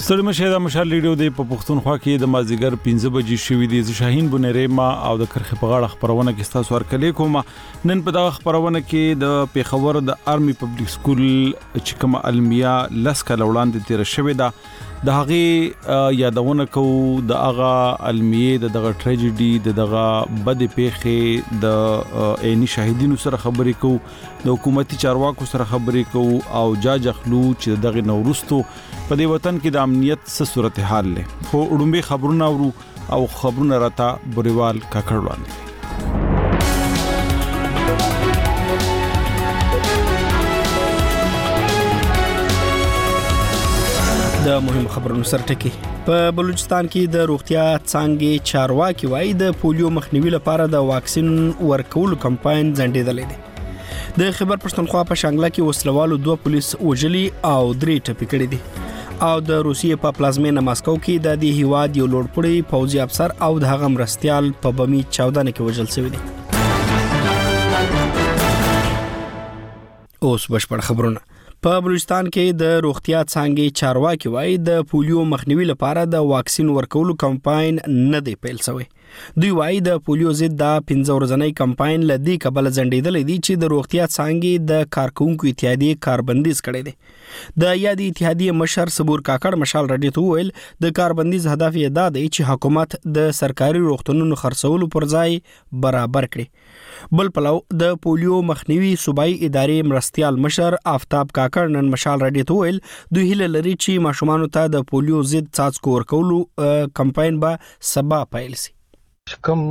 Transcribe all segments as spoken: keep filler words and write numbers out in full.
ستړي مشه د مشال ریډیو د په پښتونخوا کې د مازیګر پنځه بجې شوې دي ز شاهین بنری ما او د کرخ په غاړه خبرونه کې تاسو ورکلې کوم نن په دغه خبرونه کې د پیښور د آرمي پبلک سکول چې کوم المیه لسکه لوړاندې تیر شوې ده د هغه یادونه کو د هغه المیه د دغه ټریجډي د دغه بد پیښې د عیني شاهدینو سره خبرې کو د حکومتي چارواکو سره خبرې کو او جاج اخلو چې دغه نورستو په دې وطن کې د امنیت څه صورتحال له خو وړومبي خبرونه ورو او خبرونه راته بریوال کاکړ وړاندې د مهم خبرونو سرټکی په بلوچستان کې د روغتیا څانګې چارواکي وایي د پولیو مخنیوي لپاره د واکسین ورکولو کمپاین ځنډېدلی دی د خیبر پښتونخوا په شانګله کې وسلوالو دوه پولیس وژلي او درې ټپي کړي دي او د روسیې په پلازمینه ماسکو کې د دې هیواد یو لوړپوړی پوځي افسر او د هغه مرستيال په بمي چاودنه کې وژل شوی دی. اوس بشپړ خبرونه. په بلوچستان کې د روغتیا څانګې چارواکي وایي د پولیو مخنیوي لپاره د واکسین ورکولو کمپاین نه دی پیل شوی. دوی وایي د پولیو ضد د پنځه ورځنی کمپاین لدی کبل ځنډېدل دي چې د روغتیا څانګې د کارکونکو اتحادیې کاربندیز کړي دي. د یادي اتحادیې مشر صبور کاکړ مشال رډي ته ویل د کاربندیز هدف یې دا دی چې حکومت د سرکاري روغتونونو خرڅولو پر ځای برابر کړي. بل پلو د پولیو مخنیوي صوبایي ادارې مرستيال مشر آفتاب کاکړ نن مشال رډي ته ویل دوی هیله لري چې ماشومان ته د پولیو ضد څاڅکو ورکولو کمپاین به سبا پیل شي. کوم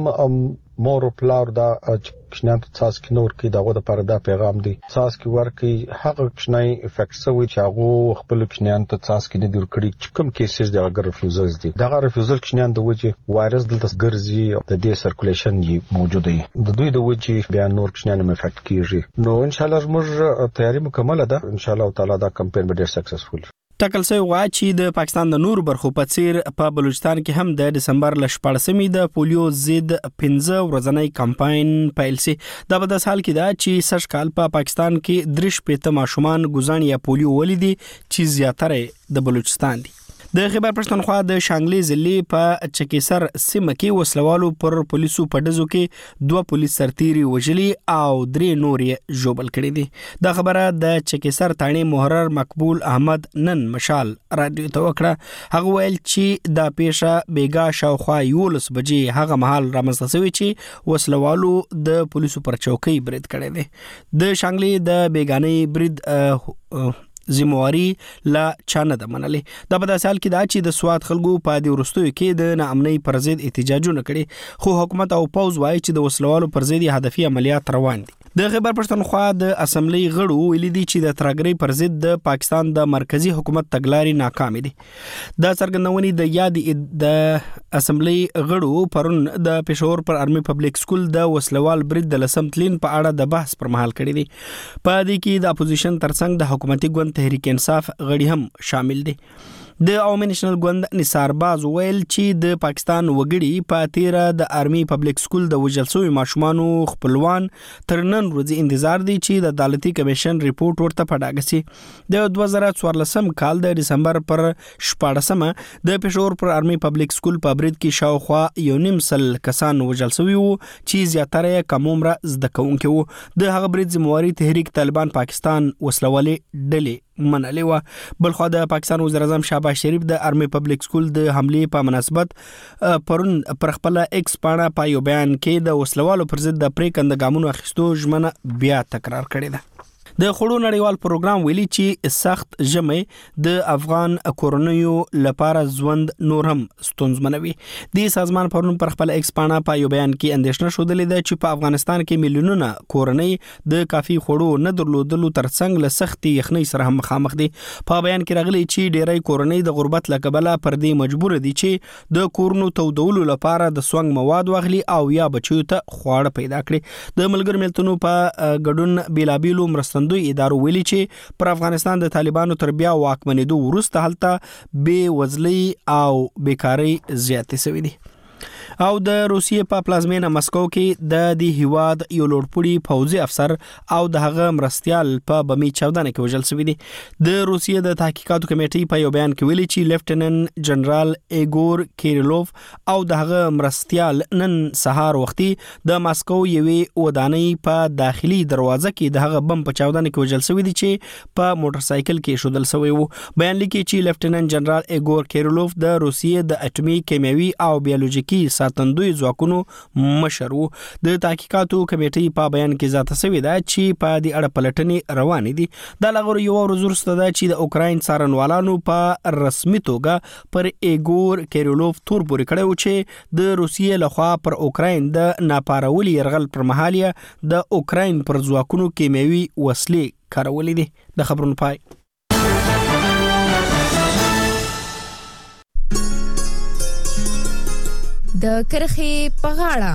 مور او پلار دا کښنه تاسو نور کې دغه د پردا پیغام دی تاسو ورکی هغه کښنه افیکټ سوي چې هغه خپل کښنه ته تاسو نه دی ورکړي چې کوم کیسز دغه ریفیوزلز دي دغه ریفیوزل کښنه د وجه وایرس دلته ګرځي د دې سرکولیشن یې موجود دی د دوی د وجه بیا نور کښنه نه افیکټ کیږي نو ان شاء الله موږ تیاری مکمل ده ان شاء الله تعالی دا کمپاین به ډیر سکسسفل ټاکل شوی و چې د پاکستان د نور برخو په څیر په بلوچستان کې هم د دسمبر ل شپږمې د پولیو ضد پنځه ورځنی کمپاین پیل شي. دا په داس حال کې دا چې سږ کال په پاکستان کې درش پېته ماشومان ګوزان یا پولیو ولیدي چې زیاتره د بلوچستان دي. د خیبر پښتونخوا د شانګلې ضلع په چکیسر سیمه کې وسلوالو پر پولیسو په دزو کې دوه پولیس سرتیري وژلي او درې نورې ژوبل کړي دي. دا خبره د چکیسر تانی محرر مقبول احمد نن مشال رادیو ته وکړه. هغه ویل چې دا پیښه بیګا شاوخوا یولس بجې هغه مهال رامنځته شوې چې وسلوالو د پولیسو پر چوکۍ برید کړی دی. د شانګلې د بیګانې برید زمواري لا چانه د منلې. دا په داسې حال کې دا چې د سواد خلکو په دې ورستوي کې د ناامنۍ پر ضد احتجاجونه کړي خو حکومت او پوز وایي چې د وسلوالو پر ضد هدفي عملیات روان دي. د خیبر پښتونخوا د اسمبلی غړو ویلي دي چې د ترګری پر ضد د پاکستان د مرکزی حکومت تګلارې ناکام دي. د څرګندونې د یاد د اسمبلی غړو پرون د پېښور پر آرمي پبلک سکول د وسلوال برید د لسم تلین په اړه د بحث پر مهال کړي دي. په دې کې د اپوزیشن ترڅنګ د حکومتي ګوند تحریک انصاف غړي هم شامل دي. د عوامي نېشنل ګوند نثار باز ویل چې د پاکستان وګړي په تیره د آرمي پبلک سکول د وژل شوي ماشومانو خپلوان تر نن ورځې انتظار دي چې د عدالتي کمیشن ریپورت ورته په ډاګه شي. د دوه زره څوارلسم کال د دسمبر پر شپاړسمه د پېښور پر آرمي پبلک سکول په برید کې شاوخوا یو نیم سل کسان وژل شوي وو چې زیاتره کم عمره زده کوونکي وو. د هغه برید ذمہواري تحریک طالبان پاکستان وسلوالې ډلې منلې و. بلخوا د پاکستان وزیر اعظم شهباز شریف د آرمي پبلک سکول د حملې په مناسبت پرون پر خپل ایکس پاڼه په یو بیان کې د وسلوالو پر ضد د پریکند ګامونو اخیستو ژمنه بیا تکرار کړې ده. د خړو نړیوال پروګرام ویلي چې سخت ژمي د افغان کورنیو لپاره ژوند نور هم ستونزمنوي. د سازمان پرون پر خپل ایکس پاڼه په یو بیان کې اندېښنه شودلې ده چې په افغانستان کې میلیونونه کورنۍ د کافي خړو نه درلودلو ترڅنګ له سختي یخنۍ سره هم مخامخ دي. په بیان کې راغلي چې ډېری کورنۍ د غربت له کبله پر دې مجبور دي چې د کورونو تودولو لپاره د سونګ مواد واخلي او یا بچیو ته خواړه پیدا کړي. د ملګرو ملتونو په ګډون بیلابیلو مرستندوی ادارو ویلي چې پر افغانستان د طالبانو تر بیا واکمنېدو وروسته هلته بې وزلۍ او بیکارۍ زیاتې شوې دي. او د روسیې په پلازمینه مسکو کې د دې هیواد یو لوړپوړي پوځي افسر او د هغه مرستيال په بمي چاودنه کې وژل شوی دی. د روسیې د تحقیقاتو کمیټې په یو بیان کې ویلي چې لیفټیننټ جنرال ایګور کیریلوف او د هغه مرستيال نن سهار وختي د ماسکو یوې ودانۍ په داخلي دروازه کې د هغه بم په چاودنه کې وژل شوی دی چې په موټر سایکل کې شودل شوی وو. بیان لیکي چې لیفټیننټ جنرال ایګور کیریلوف د روسیې د اټومي کیمیاوي او بیولوژیکي ساتندوی ځواکونو مشر وو. د تحقیقاتو کمیټې په بیان کې ذاته شوی دا چې په دې اړه پلټنې روانې دي. دا لغور یو ورځ وروسته دا چې د اوکراین څارنوالانو په رسمي توګه پر ایګور کیریلوف تور پورې کړی و چې د روسیې لخوا پر اوکراین د ناپارولي يرغل پر مهال د اوکراین پر ځواکونو کیمیاوي وسلې کارولې دي. د خبرونو پای. د کرخي په غاړه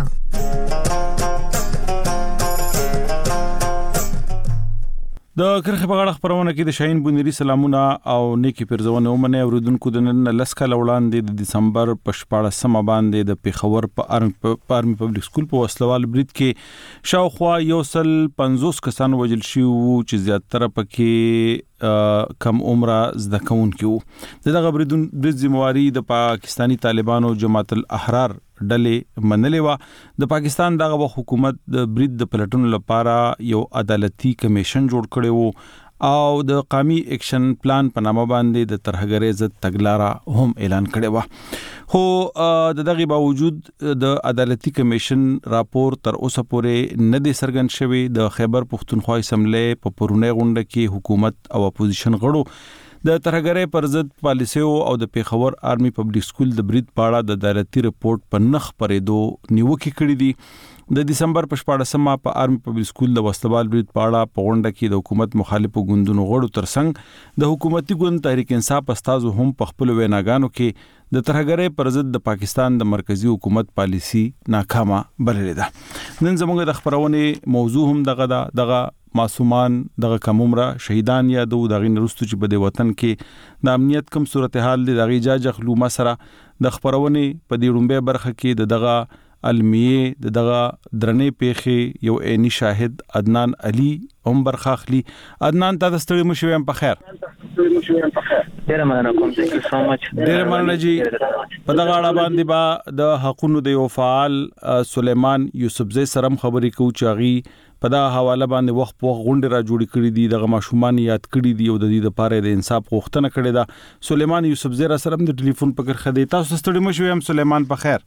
د کرخي په غاړه خبرونه کې د شاهین بونيري سلامونه او نیکی پرزونه ومنه اوریدونکو د نن لسکه وړاندې د دسمبر په شپاړسمه باندې د پیښور په ارمي پبلک سکول په وسلوال برید کې شاوخوا یو سل پنځوس کسان وژل شوي وو چې زیاتره پکې کم عمره زده کوونکي وو. دغه بریدون برید ذمہواری د پاکستانی طالبانو جماعت الاحرار ډلې منلې و. د پاکستان دغه حکومت د برید د پلټون لپاره یو عدالتي کمیشن جوړ کړی وو او د قومي اکشن پلان په نامه باندې د ترهګرۍ ضد تګلارې هم اعلان کړی و. خو د دغه باوجود د عدالتي کمیشن راپور تر اوسه پورې نه دی څرګند شوی. د خیبر پښتونخوا اسمبلی په پرونی غونډه کې حکومت او اپوزیشن غړو د ترهګرۍ پر ضد پالیسیو او د پیښور آرمي پبلک سکول د برید په اړه د عدالتي رپورت په نخ پرېدو نیوکه کړې دي. د دسمبر په شپاړسمه په آرمي پبلک سکول د وسلوال برید په اړه په غونډه کې د حکومت مخالفو ګوندونو غړو ترڅنګ د حکومتي ګوند تحریک انصاف استازو هم په خپل ویناګانو کې د ترهګرۍ پر ضد د پاکستان د مرکزی حکومت پالیسی ناکامه بللې ده. نن زموږ د خبرونه موضوع هم دغه دغه معصومان دغه کمومره شهیدان یادو دغه نرستو چې په دې وطن کې د امنیت کم صورتحال دي دغه جاج خلو مسره د خبرونه په دې رومبه برخه کې د دغه علمیه د دغه درنې پیخي یو عیني شاهد عدنان علي هم برخاخلی. عدنان تاسو ستړي مشویم په خیر. ډیره مننه کوم ثانک یو سو مچ. ډیره مننه جی. په دغه اړه باندې با د حقونو د یو فعال سلیمان یوسفزئی سره خبرې کوو چې غي په دا حواله باندې وخت په غونډه را جوړی کړی دي دغه ماشومان یاد کړی دي او د دې لپاره د انصاف غوښتنه کړې ده. سلیمان یوسفزئی سره د ټلیفون په کرخه دی. تاسو ستړي مشویم سلیمان په خیر.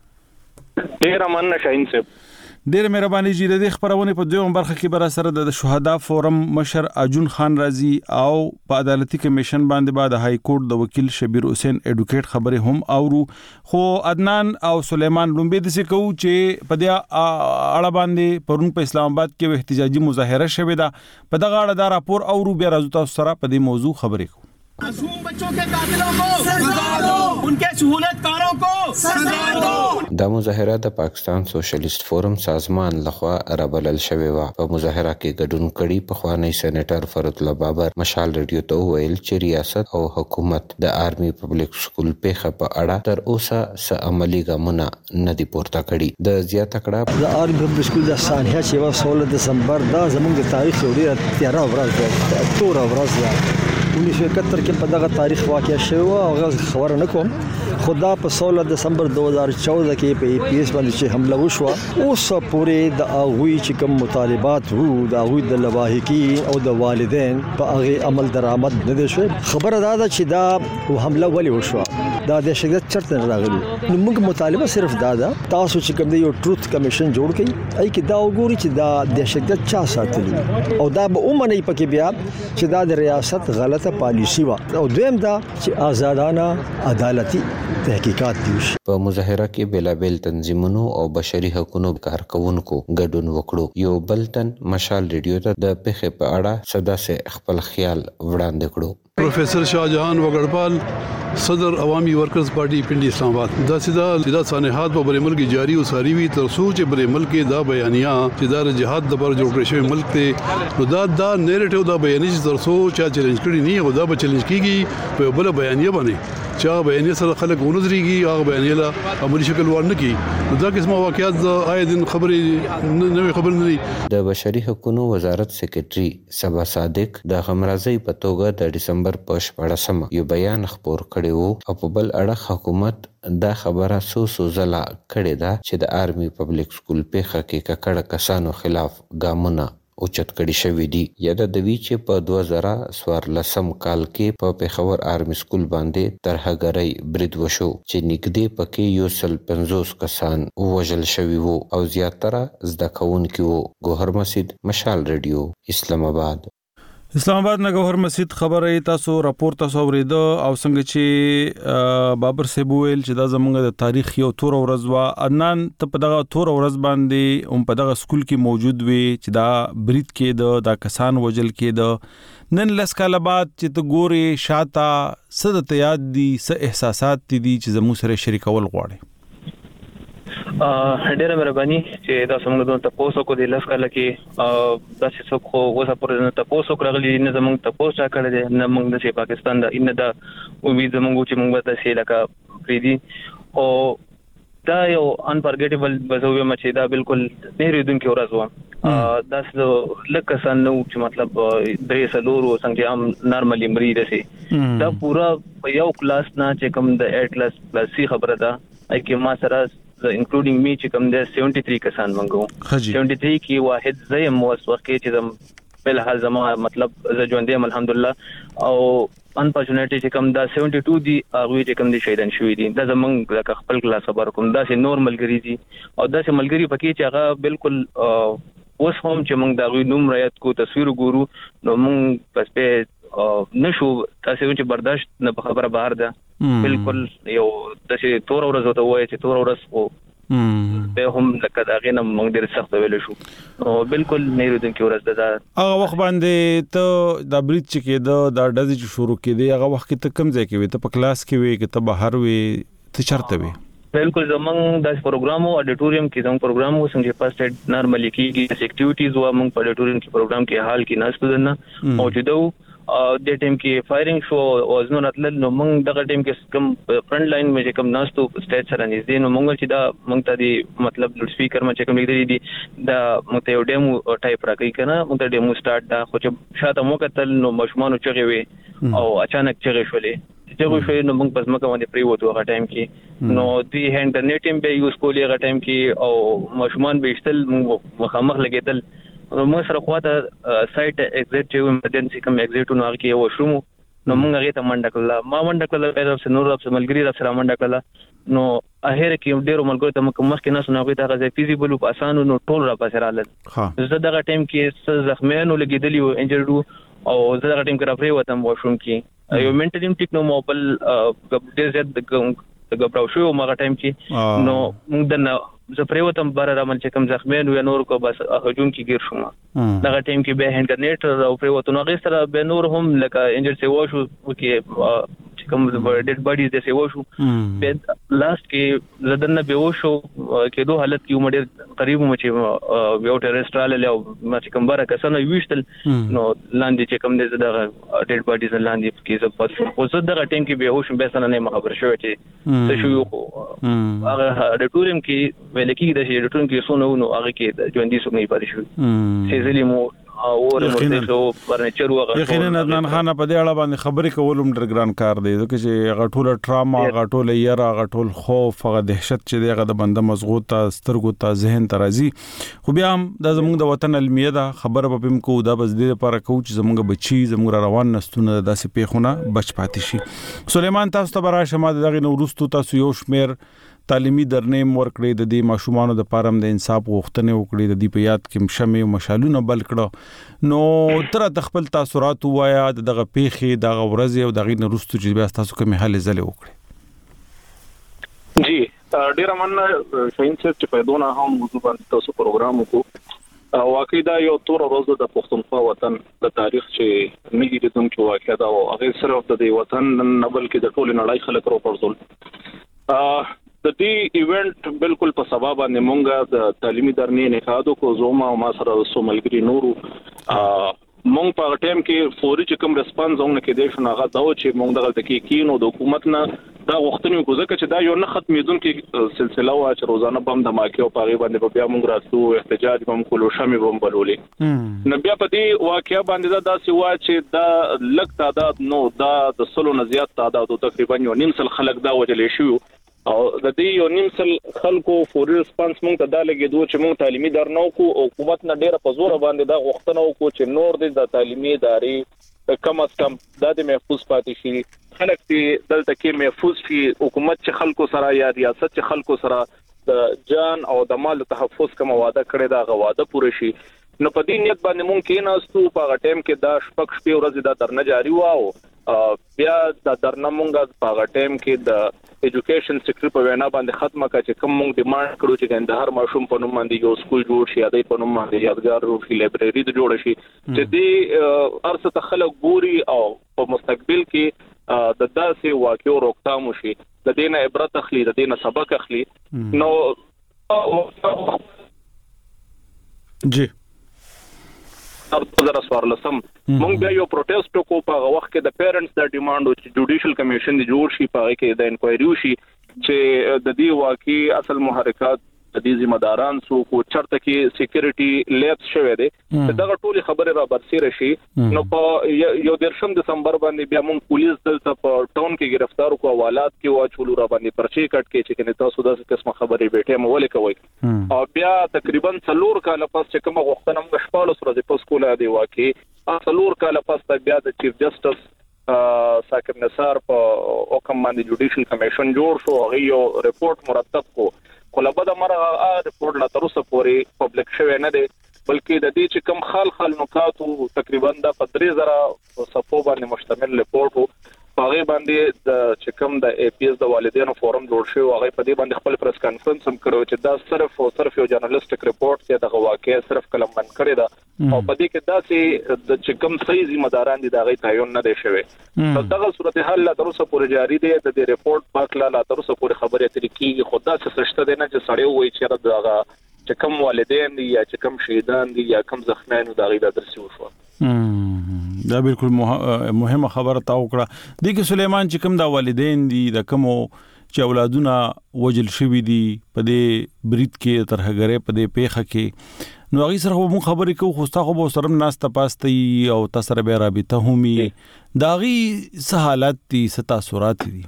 ډیره مننه شاهین صاحب. ډیره مهرباني جی. د خبرونه په دویم برخه کې بر سره د شهدا فورم مشر اجون خان رازي او په عدالتي کمیشن باندې بعد های کورټ د وکیل شبیر حسین اډوکیټ خبره هم اورو. خو عدنان او سلیمان لومبه د څه کو چې په دې اړه باندې پرون په اسلام آباد کې احتجاجي مظاهره شوه دا په دغه اړه دا راپور اورو بیا راځو تاسو سره په دې موضوع خبرې کوو. मासूम बच्चों के कातिलों को सजा दो, उनके सहूलतकारों को सजा दो. دا مظاهره د پاکستان سوشلیست فورم سازمان لخوا رابلل شوې و. په مظاهره کې ګډون کړي په خوانی سېنیټر فرت الله بابر مشال ریډیو ته ویل چې ریاست او حکومت د آرمي پبلک سکول پیښه په اړه تر اوسه س عملی ګامونه نه دي پورته کړي. د زیاته کړه د آرمي پبلک سکول د سانحه چې و سولہ دسمبر دا زموږ د تاریخ لري تیرا ورځ ده تور ورځ ده उन्नीस सौ इकहत्तर کې په دغه تاریخ واقع شوی او هغه خبر نه کوم. خدا په سولہ دسمبر دو هزار چودہ کې په ای پی ایس باندې چې حمله وشو اوس پورې د اغوی چې کوم مطالبات وو د اغوی د لواحقین او د والدین په هغه عمل درآمد نه دي شوی. خبره دا ده چې دا حمله ولې وشو دا د شګت چرته راغلی. نو موږ مطالبه صرف دا ده تاسو چې کوم دی یو ټروث کمیشن جوړ کړئ ای کې دا وګوري چې دا د شګت چا ساتلی او دا به اومنه پکې بیا چې دا د ریاست غلط پالیسی وا او دویم دا چې آزادانه عدالتي تحقیقات دي. په مظاهره کې بلابل تنظیمونو او بشري حقوقو کارکونکو ګډون وکړو. یو بلتن مشال ریډیو ته د پیښې په اړه صدا سه خپل خیال وړاندې کړو. پروفیسر شاهجهان وګړپال صدر عوامي ورکرز پارټي پنډي اسلام آباد دا سیدا سیدا سانحات په بری ملک جاری او ساری وی تر سوچ بری ملک دا بیانیا چې دا جهاد د بر جوړ شوی ملک ته نو دا دا نیریټیو دا بیانې چې تر سوچ چیلنج کړی نه او دا به چیلنج کیږي په بل بیانیه باندې چې بیانیه سره خلک ونظریږي هغه بیانیه له عملي شکل ورنه کی دا قسمه واقعیات د آیدین خبرې نوې خبر نه دي. د بشري حقوقو وزارت سیکریټري صبا صادق د غمرازي په توګه د ډسمبر په شپږمه یو بیان خپور کړی وو او په بل اړه حکومت دا خبره سو سو زلا کړې ده چې د آرمي پبلک سکول په حقیقت ککړه کسانو خلاف ګامونه اوچت کړي شوې دي. یاد د وی چې په دوه زره څوارلسم کال کې په پیښور آرمي سکول باندې ترهګرۍ برید وشو چې نږدې پکې یو سل پنځوس کسان وژل شوي وو او زیاتره زده کوونکي وو. ګوهر مسجد، مشال ریډیو، اسلام آباد. اسلام آباد نه ګوهر مسجد خبره تاسو راپور تاسو اوریدو او څنګه چې بابر صاحب ویل چې دا زمونږ د تاریخ یو تور ورځ وا. عدنان ته په دغه تور ورځ باندې هم په دغه سکول کې موجود وي چې دا برید کې دا کسان وجل کې نن لس کاله بعد چې ته ګوري شاته څه د یاد دي څه احساسات دي چې زموږ سره شریکول غواړي. ډیره مهرباني چې دا څنګه دوه تاسو کو د لاس کاله کې دا څه خو اوسه پرې نه تاسو کړغلي نه زمونږ تاسو چا کړل دي نه موږ د پاکستان د ان د امید زمونږ چې موږ ته سي لکه پریدي او دا یو انفورګیټیبل بزوی مچې دا بالکل نه ریدونکو ورځ و. دا څه لکه سن نو چې مطلب درې سلور څنګه هم نارملی مریض سي دا پورا یو کلاس نه چې کوم د اټ کلاس پلس سی خبره ده اې کې ما سره including me چې کوم د seventy-three کسان منګو seventy-three کې واحد زې موس وخت کې چې زم په حال زما مطلب ز ژوند یم الحمدلله او unfortunately چې کوم دا seventy-two دی هغه چې کوم دي شهیدان شوی دي دا زمونږ د خپل کلاس خبر کوم دا سه نورمال ګری دي او دا سه ملګری پکې چې هغه بالکل اوس هم چې موږ دا غوي نوم رایت کو تصویر ګورو نو موږ پس په نشو تاسو چې برداشت نه خبره بهر ده بالکل یو د چې تور ورځ ته وایي چې تور ورځ او به هم لکه دا غینه موږ ډیر سخت ویل شو نو بالکل نه ورځ ورځ ده هغه وخت باندې ته د برید چې کېده دا د ډزې شروع کېده هغه وخت ته کم ځای کې وي ته په کلاس کې وي کې ته بهر وي ته چرته وي بالکل زمونږ د پروګرامو اډیټوریم کې زموږ پروګرامو څنګه فرست ایډ نارملی کېږي اکټیویټیز و موږ په اډیټوریم کې پروګرام کې حال کې ناس نه موجود وو د ټیم کې فایرینګ شو او ځنو راتل نو موږ دغه ټیم کې کوم فرنٹ لاین مې کوم ناستو سټیج سره نږدې نو موږ چې دا موږ ته دی مطلب لوډ سپیکر مې کوم لیدل دي دا موږ ته یو ډیمو ټایپ راکې کنه موږ ته ډیمو سٹارټ دا خو چې شاته مو کتل نو مشمانو چغې وي او اچانک چغې شولې چې شوی نو موږ پس مکه باندې پریوتو هغه ټایم کې نو دی انټرنیټ ټیم به یوز کولې هغه ټایم کې او مشمان به استل مخامخ لګیدل نو سره خواته سایت ایگزیټ چې ایمرجنسي کوم ایگزیټ نو هغه کې و شوم نو موږ هغه ته منډه کړل ما منډه کړل پیدا سره نور رب ملګری را سره منډه کړل نو اخر کې ډیرو ملګری ته مکه مخ کې نه سنوي ته غزه فیزیبل او اسانو نو ټول را پاسه رالل زه دغه ټایم کې زخمیانو لګیدلی او انجرډو او زه دغه ټایم کې را پری وتم واشروم کې یو منټل ټیکنو موبایل ډیر زیات د غبراو شو ما ټایم کې نو موږ د زه پریوتم بار رامل چې کوم زخمیان و نور کو بس هجوم کې گیر شوم دغه ټیم کې به انټرنیټ او پریوتو نو غیر سره به نور هم لکه انجر سی وشو کې چې کوم ډیډ باډیز د سی وشو به لاست کې زدن به وشو کې دوه حالت کې عمر قریب مو چې یو ټرسټرال له ما چې کوم بار کسانه ویشتل نو لاندې چې کوم دغه ډیډ باډیز لاندې کې زه په زه دغه ټیم کې به وشو به سره نه خبر شوی چې څه شو هغه د ټورم کې لکه د شي ډټون کې سونه نو هغه کې ژوندۍ سونه پاتې شو سیزلی مو او ورته فرنیچر وغه یقینا عدنان خان په دې اړه باندې خبرې کول هم ډرګران کار دی ځکه چې غټوله ټراما غټوله یره غټول خوف غټ دهشت چې دغه د بنده مزغوطه سترګو ته ذهن ته راځي خو بیا هم د زموږ د وطن علمیه ده خبره به پم کو دا بس دې لپاره کو چې زموږ بچي زموږ روان نستونه داسې پیښونه بچ پاتې شي. سليمان تاسو ته براشه ما دغه نورستو تاسو یو شمیر تعلیمي درنیم ورکړي د دې ماشومانو د پارم د انصاف غوښتنې وکړي د دې په یاد کې شمه او مشالونه بل کړه نو تر خپل تاثرات وایا دغه پیخي دغه ورځ او دغه نورستو چې بیا تاسو کومه حل زله وکړي. جی ډیر مننه شاین چې په دونه هم موضوع باندې تاسو پروګرام وکړو واقعي دا یو تور ورځ د پښتونخوا وطن د تاریخ چې میږي د کوم چې واقعي دا او هغه صرف د دې وطن نه بلکې د ټول نړۍ خلک راپورځول د دې ایونت بالکل په سبب باندې مونږه د تعلیمي درنې نه خادو کو زوما او ما سره سوملګری نورو مونږ په ټیم کې فوري چې کوم ریسپانس زونه کې د شنو هغه دا چې مونږ دغه کې کینو د حکومت نه دا وختونه کو ځکه چې دا یو نه ختمېدونکې سلسله وا چې روزانه بم دماکي او پاغي باندې بیا موږ راتلو احتجاج بم کولو شمه بم بلولې نو بیا په دې واقعیا باندې دا داسې وا چې دا لک تعداد نو دا د سلو نه زیات تعداد تقریبا یو نیم سل خلک دا وجلې شو او د دې یو نیم سل خلکو فوري ریسپانس مونږ ته دا لګېدو چې مونږ تعلیمي درنو کو او حکومت نه ډیره په زور باندې دا غوښتنه وکړو چې نور د تعلیمي ادارې کم از کم د محفوظ پاتې شي خلک دې دلته کې محفوظ شي حکومت چې خلکو سره یا ریاست چې خلکو سره د جان او د مال تحفظ کوم وعده کړی دا غواده پوره شي نو په دې نیت باندې مونږ کې ناستو په ټیم کې دا شپږ شپې ورځې دا درنه جاری واو بیا دا درنه مونږ په ټیم کې د ایجوکیشن سیکټر په وینا باندې ختمه کړه چې کوم مونږ ډیماند کړو چې د هر ماشوم په نوم باندې یو سکول جوړ شي د په نوم باندې یادګار روشي لایبرری د جوړ شي چې دې ارڅ تخلق ګوري او په مستقبل کې د داسې واقعو روکثام شي د دینه عبرت اخلي د دینه سبق اخلي نو جی تر دو هزار څوارلسم مونږ بیا یو پروټیست کو په وخت کې د پیرنټس د ډیماند او جوډیشل کمیشن دی جوړ شي په کې د انکوایری وشي چې د دې واقعي اصل محرکات د دې ذمہ داران سو کو چرته کې سکیورټي لیبس شوه دي دغه ټولي خبره را برسیره شي نو په یو درشم دسمبر باندې بیا مونږ پولیس دلته په ټاون کې گرفتار کو حوالات کې وا چولو را باندې پرچی کټ کې چې کنه تاسو داسې قسمه خبرې بیٹه مولې کوي او بیا تقریبا څلور کال پس چې کوم وختونه موږ شپاله سره د پوس کوله دی واقعي څلور کال پس بیا د چیف جسټس ساکر نثار په حکم باندې جوډیشل کمیشن جوړ شو هغه یو ریپورت مرتب کو خلابه د مرغه ریپورت لا تر اوسه پورې پبلک شوی نه دی بلکې د دې چې کم خال خال نکات تقریبا د درې زره صفو باندې مشتمل ریپورت هغه باندې د چې کم د ای پی ایس د والدینو فورم جوړ شو هغه په دې باندې خپل پریس کانفرنس هم کړو چې دا صرف او صرف یو جرنالستیک ریپورت دی د واقعي صرف کلم من کړی دا او په دې کې دا چې د چې کم صحیح ذمہ داران دي دا غي تعین نه دی شوی نو دغه صورتحال لا تر اوسه پورې جاری دی د دې ریپورت پاکلا لا تر اوسه پورې خبره ترې کیږي خدا څه سشته دی نه چې سړی وایي چې دا چې کم والدین دي یا چې کم شهیدان دي یا کم زخمیان د غي د درسي وشو دا بالکل مهمه خبره تا وکړه د کې سليمان چې کوم دا والدین دي د کوم چې اولادونه وجل شوی دي په دې برید کې ترهګره په دې پیخه کې نو هغه سره مو خبرې کو خو تاسو به سره ناس تپاستي او تاسو سره به رابطه همي دا غي څه حالات دي څه تاثیرات دي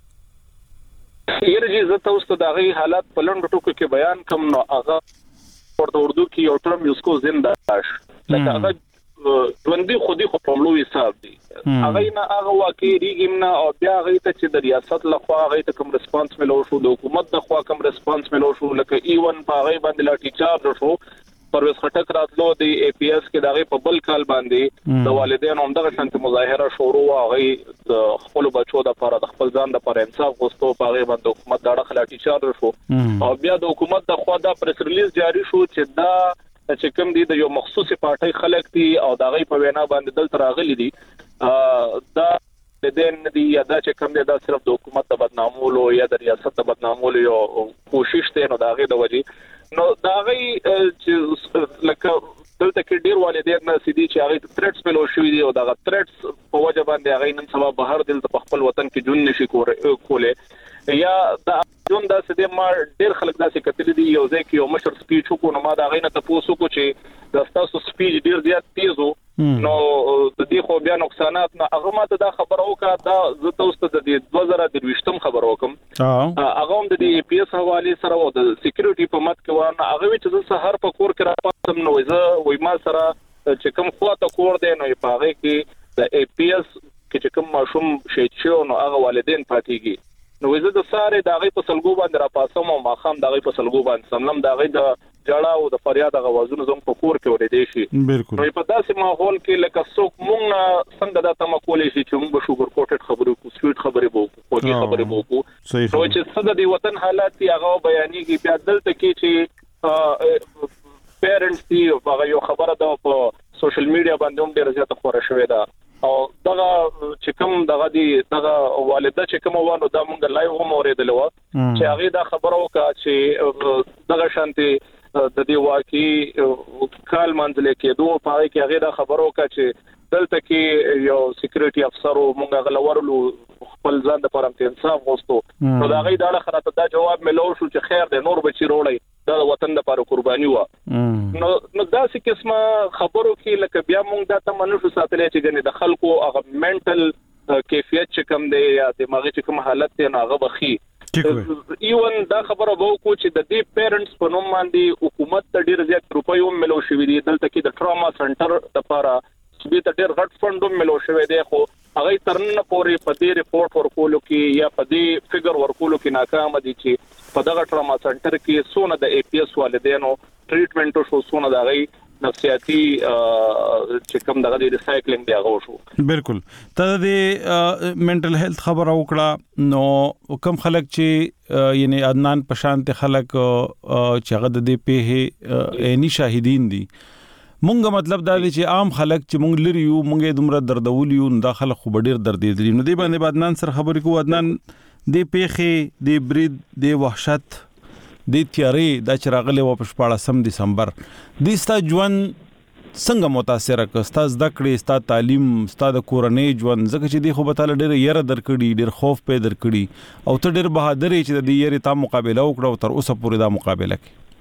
یره زه تاسو ته دا غي حالات په لنډ ټکو کې بیان کوم نو هغه ورته اردو کې یو ټرم یوز کو زندهاش لکه هغه ژوندۍ خودي خو په لوی حساب دي هغه نه هغه واقعي ریګم نه او بیا هغه ته چې د ریاست لخوا هغه ته کوم ریسپانس ملو شو د حکومت لخوا کوم ریسپانس ملو شو لکه ایون په هغه باندې لاټي چارج شو پرویز خټک راتلو د ای پی ایس کې دغه په بل کال باندې د والدینو هم دغه شانتي مظاهره شروع هغه د خپل بچو د لپاره د خپل ځان د لپاره انصاف غوښتو په هغه باندې حکومت دغه خلاټي چارج شو او بیا د حکومت د خوا د پریس ریلیز جاری شو چې دا چې کوم دي د یو مخصوصي پارټي خلک دي او دغه په وینا باندې دلته راغلي دي دا د دې نه یا دا چې کوم دي دا صرف د حکومت د بدنامولو یا د ریاست د بدنامولو یو کوشش ته نو دغه د وجې نو دغه چې لکه دلته کې ډیر والدین نه سيدي چې هغه تھریټس ملو شوې دي او دغه تھریټس په وجه باندې هغه نن سبا بهر دلته په خپل وطن کې جون نشي کوله یا دا جون دا سده ما ډیر خلک داسې کتل دي یو ځکه یو مشر سپیچ کو نو ما دا غینه تاسو کو چې د تاسو سپیچ ډیر زیات تیزو نو د دې خو بیا نقصانات نه هغه ماته دا خبر اوکړه دا زه تاسو ته د دوه زره درويشتم خبر وکم هغه هم د ای پی ایس حواله سره او د سکیورټي په مت کې ورنه هغه چې زه سحر په کور کې راپاتم نو زه وای ما سره چې کوم خواته کور دی نو په هغه کې د ای پی ایس کې چې کوم ماشوم شهید شو نو هغه والدین پاتېږي نو زه د ساره دغه په سلګو باندې را پاسم او ماخام دغه په سلګو باندې سملم دغه د جړه او د فریاد غوازونو زم په کور کې ورې دي شي بالکل نو په داسې ماحول کې لکه څوک مونږ څنګه د تم کولې شي چې موږ به شوګر کوټډ خبرو کو سویټ خبرې بو کوږي خبرې بو کو نو چې څنګه د وطن حالات دی هغه بیانېږي بیا دلته کې چې پیرنټس دی هغه یو خبره ده په سوشل میډیا باندې هم ډیره زیاته خبره شوې ده او دغه چې کوم دغه دی دغه والده چې کوم وانه د مونږ لایو هم اوریدل و چې هغه دا خبره وکړه چې دغه شانتي د دې واقعي کال منځل کې دوه پاره کې هغه دا خبره وکړه چې دلته کې یو سکیورټي افسر او مونږ غلورلو خپل ځان د پرم انصاف غوښتو نو دا غي دا خراته دا جواب ملو شو چې خیر د نور بچی روړی دا وطن لپاره قرباني و نو نو دا څه قسمه خبرو کې لکه بیا مونږ دا تمنو شو ساتلې چې ګنې د خلکو هغه منټل کیفیت چې کم دی یا دماغي چې کوم حالت دی هغه بخي ایون دا خبره وو کو چې د دې پیرنټس په نوم باندې حکومت ته ډیر زیات روپیو ملو شوې دي دلته کې د ټراما سنټر لپاره چې ته ډیر غټ فندوم ملو شوې دی خو هغه ترنه پورې په دې ریپورت ورکولو کې یا په دې فګر ورکولو کې ناکام دي چې په دغه ټراما سنټر کې سونه د ای پی ایس والدینو ټریټمنټ شو سونه د غي نفسیاتی چې کوم دغه د ریسایکلینګ دی هغه شو بالکل ته د منټل هیلث خبر او کړه نو کم خلک چې یعنی عدنان پشانت خلک چې هغه د دې په عیني شاهدین دي مونږه مطلب دا دی چې عام خلک چې مونږ لري یو مونږه دومره دردول یو دا خلک خو ډیر درد دي نو دی باندې عدنان سره خبرې کوو عدنان د پیخه د برید د وحشت د تیاری د چراغله و په شپاړسم دسمبر د ستا ژوند څنګه متاثر کړ ستا زده کړې ستا تعلیم ستا د کورنۍ ژوند ځکه چې دی خو به تعالی ډېر یره درکړي ډېر خوف په درکړي او ته ډېر بهادر چې د دې یره تا مقابله وکړه او تر اوسه پورې دا مقابله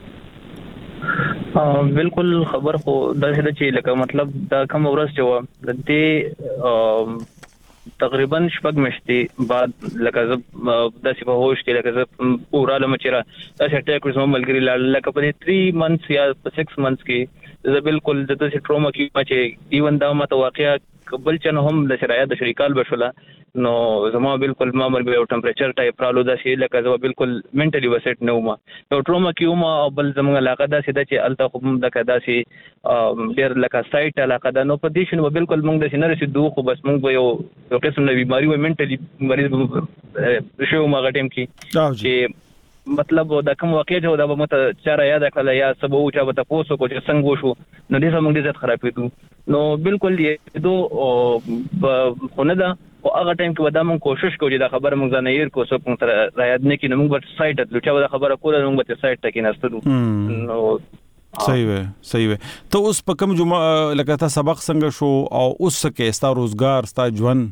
کړې بالکل خبر خو دا چې لکه مطلب دا کوم ورځ چې و د دې تقریبا شپږ میاشتې بعد لکه زه داسې په هوش کې لکه زه اوراله مچره داسې اټیک وسم ملګری لاړ لکه په تhree months یا six months کې زه بالکل د داسې ټروما کې چې ایون دا ماته واقعیا قبل چنه هم د شرایط د شریکال بشوله نو زما بالکل ما مرګ یو ټمپریچر ټایپ رالو دا شی لکه زما بالکل منټلی وسټ نه ومه یو ټروما کې ومه بل زموږ علاقه دا سي چې الته خو د کدا سي ډیر لکه سایت علاقه دا نو په دې شنو بالکل موږ د سینې رسیدو خو بس موږ یو یو قسم نه بیماری و منټلی مریض شو ما غټم کې چې مطلب دا کوم واقعي جو دا به مت چاره یاد کړل یا سبو چې به تاسو کو چې څنګه وشو نو دې سمون دې زړه خرابېدو نو بالکل یې دو خونه دا او هغه ټایم کې ودا مون کوشش کوو چې دا خبره مونږ نه ير کو څه کوم تر راياد نه کینو مونږ په سایت ته لوچا دا خبره کوله مونږ په سایت ته کې نستو نو صحیح وي صحیح وي ته اوس په کوم جمعه لکه تا سبق څنګه شو او اوس کې ستا روزګار ستا ژوند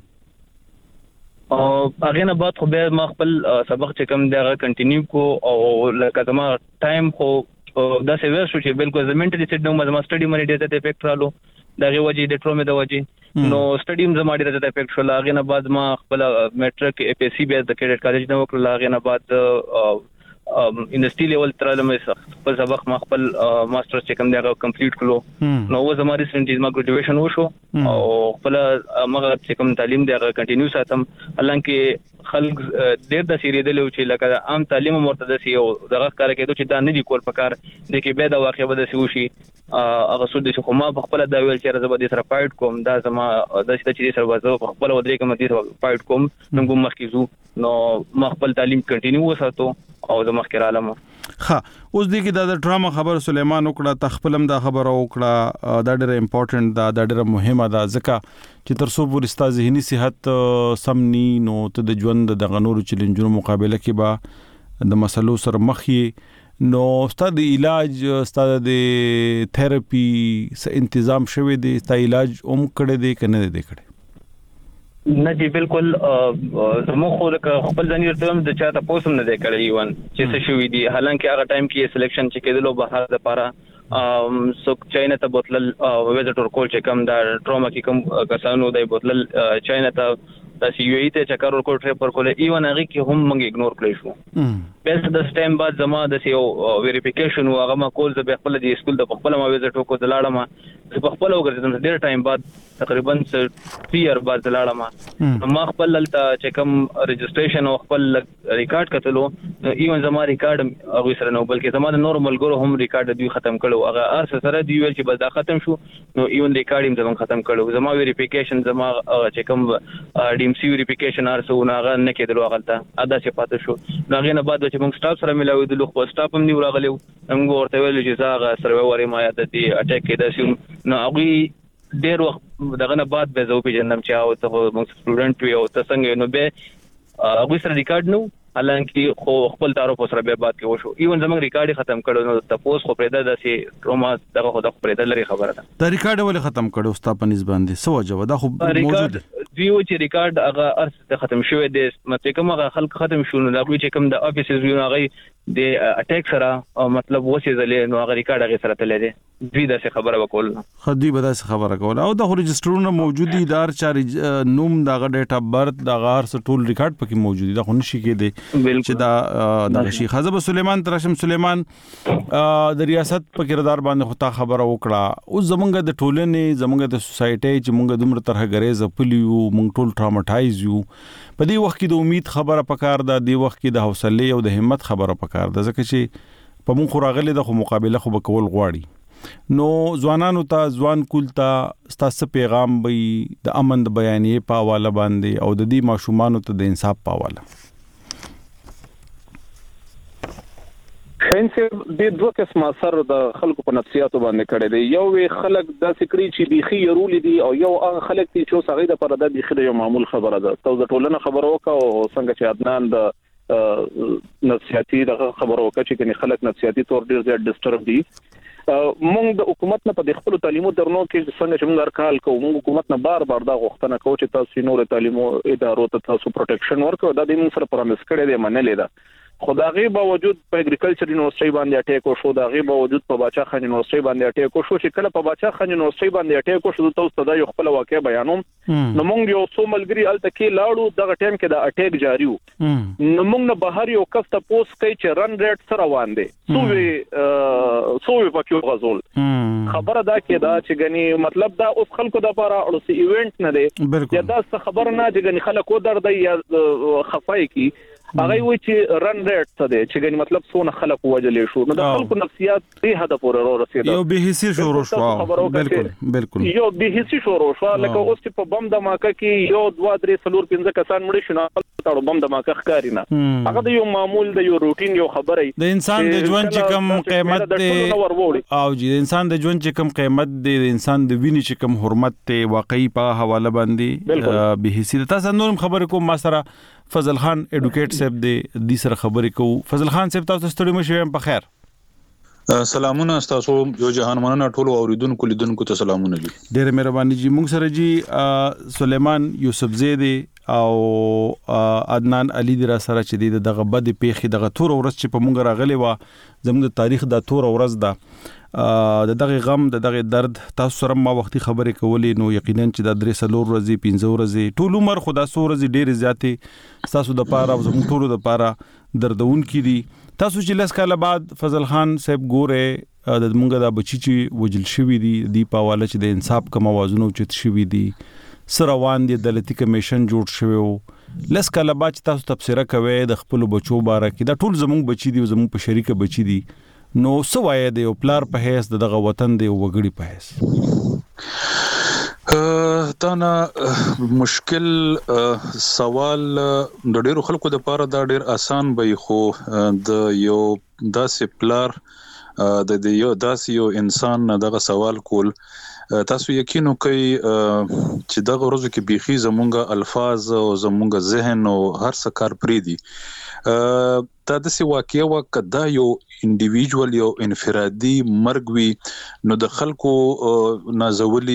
او هغه نه بعد خو به ما خپل سبق چې کوم دا کنټینیو کو او لکه زما ټایم خو دا څه ویل شو چې بالکل زمنټلی سټ نو ما سټډي مانی ډیټا ته افیکټ رالو دا غي وجه د ټرومه د وجه نو سټډیم زما ډیټا ته افیکټ شو هغه نه بعد ما خپل میټرک اف اس سی بیا د کیډټ کالج نه وکړل هغه نه بعد انډستری لیول تر لمه خپل سبق ما خپل ماستر چې کوم دا کمپلیټ کړو نو و زما ریسنټلی ما ګریجویشن وشو او خپل مغه چې کوم تعلیم دا کنټینیو ساتم حالانکه خلک ډېر د سیری دلو چې لکه عام تعلیم مرتده سی او دغه کار کېدو چې دا نه دی کول پکار د کې به دا واقع به د سوشي هغه سود چې خو ما په خپل دا ویل چې زبر دې سره پایټ کوم دا زما د چې سره وځو په خپل ودرې کوم دې سره پایټ کوم نو کوم مخکې زو نو ما خپل تعلیم کنټینیو وساتو او د مخکې عالم ها اوس دې کې دا د ډراما خبر سليمان وکړه تخپلم دا خبر وکړه دا ډېر امپورټنت دا دا ډېر مهمه ده ځکه چې تر څو پورې ستا ذهني صحت سمني نو ته د ژوند د غنورو چیلنجونو مقابله کې به د مسلو سره مخ یې نو ستا د علاج ستا د تھراپي سره تنظیم شوی دی ستا علاج هم کړی دی کنه دی کړی نه دی بالکل زمو خو خپل ځانګړي ټرم د چاته پوسم نه دی کړی ایون چې څه شوی دی حالانکه هغه ټایم کې سلیکشن چې کېدلو بهر د پاره ام سو چاینا ته بوتل ویزټور کول چې کوم دا ټروما کې کوم کسانو دی بوتل چاینا ته د سی یو ای ته چکر ورکول ټریپ ورکول ایون هغه کې هم موږ اګنور کړی شو بس د ټایم بعد زما د سی ویریفیکیشن او هغه ما کول ز به خپل د سکول د خپل ما ویزټ وکړ د لاړه ما په خپل وګرځم ډیر ټایم بعد تقریبا three year بعد د لاړه ما ما خپل لته چې کوم رجسټریشن او خپل ریکارډ کتلو ایون زما ریکارډ هغه سره نو بلکې زما د نورمال ګورو هم ریکارډ دی ختم کړو هغه ار سره دی ویل چې بس دا ختم شو نو ایون ریکارډ هم زما ختم کړو زما ویریفیکیشن زما چې کوم ډی ام سی ویریفیکیشن ار سو ناغه نه کېدلو هغه ادا چې پاتې شو ناغه نه بعد چې موږ سټاف سره ملاوي د لوخ په سټاف هم نیو راغلو موږ ورته ویل چې زاغه سروور ما یاد دي اٹیک کېدا سي نو هغه ډیر وخت دغه نه بعد به زو پیژنم چې او ته موږ سټوډنټ وي او ته څنګه نو به هغه سره ریکارډ نو حالانکه خو خپل تعارف سره به بعد کې وشو ایون زموږ ریکارډ ختم کړو نو تاسو خو پرېدا داسې ټروما دغه خو د پرېدا لري خبره ده دا ریکارډ ولې ختم کړو ستا په نسبت باندې سو جواب دا خو موجود ویو چې ریکارډ هغه ارس ختم شوی دی مته کوم هغه خلک ختم شول نو هغه چې کوم د افیسز ویو هغه د اٹیک سره مطلب وسې زلې نو هغه ریکارډ هغه سره تللی دی دوی دا څه خبره وکول خدي به دا څه خبره کول او د رجسټرونو موجودي دار چاري نوم دا ډیټ اف برث دا غار ټول ریکارډ پکې موجودي دا خو نشي کېدی چې دا د شي خزب سليمان ترشم سليمان د ریاست په کردار باندې خو تا خبره وکړه او زمونږ د ټولنې زمونږ د سوسايټي چې مونږ دومره طرح غریزه پلیو مونږ ټول ټراوماټایز یو په دې وخت کې د امید خبره پکار ده د وخت کې د حوصله او د همت خبره پکار ده ځکه چې په مونږ راغلي د خو مقابله خو بکول غواړي نو ځوانانو ته ځوان کول ته ستاسو پیغام به د امن د بیانې په حواله باندې او د دې ماشومانو ته د انصاف په حواله خنځ د دوه قسمه اثر د خلکو په نفسیاتو باندې کړي دي یو وی خلک د سکري چې بيخي يرول دي او یو هغه خلک چې څو سغې د پر د بيخي یو معمول خبره ده تو د ټولنه خبره وکاو څنګه چې عدنان د نفسیاتي د خبره وکړي چې خلک نفسیاتي تور ډیر زیات ډیسټرب دي مونږ د حکومت نه په خپل تعلیمو درنو کې څنګه چې موږ هرکال کوو مونږ حکومت نه بار بار دا غوښتنه کوو چې تاسو نور تعلیمو ادارو ته تاسو پروټیکشن ورکړو دا د موږ سره پرامس کړی دی منلې ده خدای باوجود په اګریکلچر یونیورسيټي باندې اٹیک وشو دا غي باوجود په باچا خان یونیورسيټي باندې اٹیک وشو چې کله په باچا خان یونیورسيټي باندې اٹیک وشو تاسو ته یو خپل واقع بیانوم نو مونږ یو څو ملګری الته کې لاړو دغه ټایم کې دا اٹیک جاری وو نو مونږ نه بهر یو کس ته پوس کوي چې رن ریټ سره روان دي سو وی سو وی پکې غزول خبره دا کې دا چې غني مطلب دا اوس خلکو د لپاره اړوسی ایونت نه دی یا دا خبر نه چې غني خلکو درد یا خفای کی هغه وی چې رن ریټ څه دی چې غني مطلب سونه خلک وجلې شو نو د خلکو نفسیات دې هدا پورې را رسیدل یو به حصي شروع شو بالکل بالکل یو به حصي شروع شو لکه اوس په بم د ماکه کې یو دوه درې څلور پنځه کسان مړ شو نه تاړو بم د ماکه ښکاری نه هغه د یو معمول د یو روټین یو خبره د انسان د ژوند چې کم قیمت دی او چې د انسان د ژوند چې کم قیمت دی د انسان د ویني چې کم حرمت دی واقعي په حواله باندې به حصي تاسو نورم خبر کوم ما سره فضل خان ایډوکیټ صاحب دې د سره خبرې کوو فضل خان صاحب تاسو ستړي مشه په خیر سلامونه تاسو یو جهان مننه ټول اوریدونکو لیدونکو ته سلامونه دي ډېر مهرباني جی موږ سره جی سليمان یوسف زیدی او عدنان علي د را سره چې دغه بد پیخي دغه تور ورځ چې په مونږ راغلي و زموږ تاریخ د تور ورځ ده د دغه غم د دغه درد تاسو سره ما وختي خبرې کولې نو یقینا چې د درې سلور ورځې پنځه ورځې ټول عمر خدا سو ورځې ډېر زیاتې تاسو د پاره او زموږ ټول د پاره دردون کړي تاسو چې لس کاله بعد فضل خان صاحب ګوره د مونږ د بچی چې وجل شوی دی دی په حواله چې د انصاف کوم وازونو چت شوی دی سروان دی عدالتي کمیشن جوړ شوی لس کاله بعد تاسو تبصره کوي د خپل بچو باره کې دا ټول زموږ بچی دی زموږ په شریکه بچی دی نو سوای دی او پلار په هیڅ دغه وطن دی وګړي په هیڅ دا نه مشکل سوال د ډیرو خلکو د پاره دا ډیر آسان به خو د یو داسې پلار د یو داسې یو انسان دغه سوال کول تاسو یقینو کوي چې دغه ورځو کې بيخي زمونږه الفاظ او زمونږه ذهن او هر څه کار پری دي دا د سی واقعي وکدا یو انډیویډوال یو انفرادي مرګ وی نو د خلکو نازولي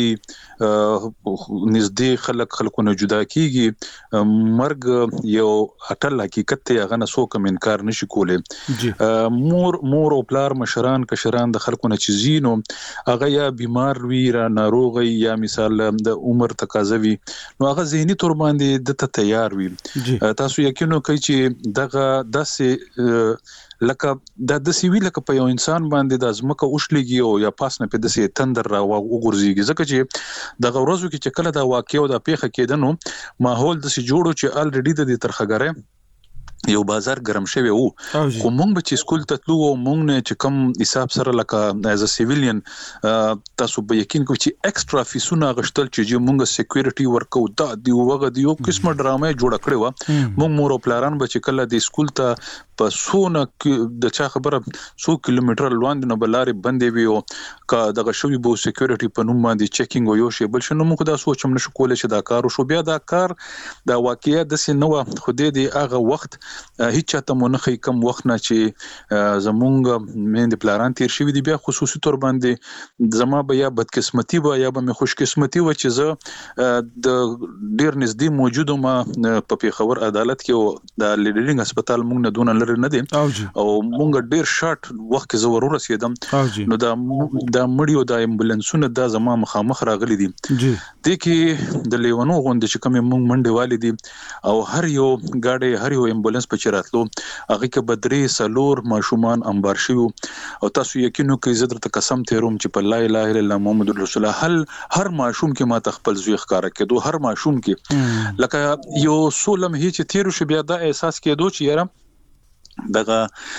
نږدې خلک خلکو نه جدا کیږي مرګ یو اټل حقیقت ته غنه سو کوم انکار نشي کوله مور مور او پلار مشران کشران د خلکو نه چیزینو هغه یا بیمار وی را ناروغ یا مثال د عمر تقاضوي نو هغه ذهني تور باندې د ته تیار وي تاسو یقینو کوي چې دغه داسې لکه د د سیوی لکه په یو انسان باندې د ازمکه اوښلېږي او یا پاس نه په دسې تندر را وګرځيږي ځکه چې د غورزو کې چې کله دا واقع او د پیخه کېدنو ماحول د سې جوړو چې الریډي د ترخګره یو بازار ګرم شوی وو خو مونږ به چې سکول ته تلو او مونږ نه چې کم حساب سره لکه ایز ا سیویلین تاسو به یقین کوئ چې ایکسترا فیسونه غشتل چې مونږ سکیورټي ورکو دا دی وغه دی یو قسمه ډرامه جوړ کړې و مونږ مور او پلاران به چې کله د سکول ته په سونه د چا خبره څو کیلومتر لوند نه بلارې بندې وي او کا دغه شوی بو سکیورټي په نوم باندې چیکینګ او یو شی بل شنو موږ دا سوچم نشو کولای چې دا کار وشو. بیا دا کار دا واقعیا د سينو خو دې هغه وخت هیڅ چاته مونږ کم وخت نه چې زمونږ مند پلان تیر شوی دی. بیا خصوصي تور باندې زما به یا بدقسمتي به یا به خوش قسمتي و چې زه د ډیر نږدې موجودو ما په پیښور عدالت کې د لیډرینګ هسپتال مونږ نه دون لري نه دي او مونږ ډیر شارټ وخت کې زه ورور رسیدم نو دا د مړیو د امبولانسونو د زما مخامخ راغلي دي د کې د لیوانو غوند چې کوم مونږ منډه والي دي او هر یو گاډي هر یو امبولانس په چراتلو هغه کې بدري سلور ماشومان انبار شو او تاسو یقینو کې زدر ته قسم تیروم چې په لا اله الا الله محمد رسول الله هل هر ماشوم کې ما تخپل زوی ښکارا کېدو هر ماشوم کې لکه یو سولم هیڅ تیرو شو بیا دا احساس کېدو چې یاره دغه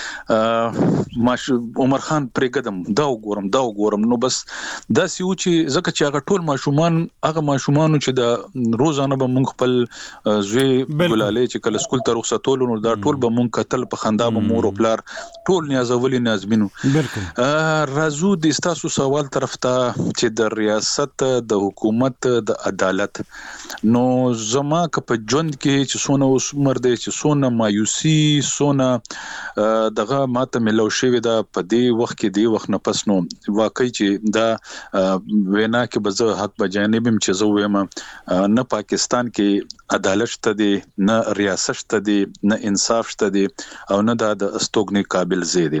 ماش عمر خان پرګدم دا وګورم دا وګورم نو بس دا سيو چې زکه چې هغه ټول ماشومان هغه ماشومان چې د روزانه به مونږ خپل زوی ګلالې چې کله سکول ته رخصتول نو دا ټول به مونږ قتل په خندا به مور او پلار ټول نیازولي نازمینو. راځو د تاسو سوال طرف ته چې د ریاست د حکومت د عدالت نو زما که په ژوند کې چې سونه اوس عمر دی چې سونه مایوسی سونه دغه ماته ملو شوی دا په دې وخت کې دی وخت نه پس نو واقعي چې دا وینا کې بزه حق بجانبم چې زه وایم نه پاکستان کې عدالت شته دی نه ریاست شته دی نه انصاف شته دی او نه د استوګنې قابل زیدي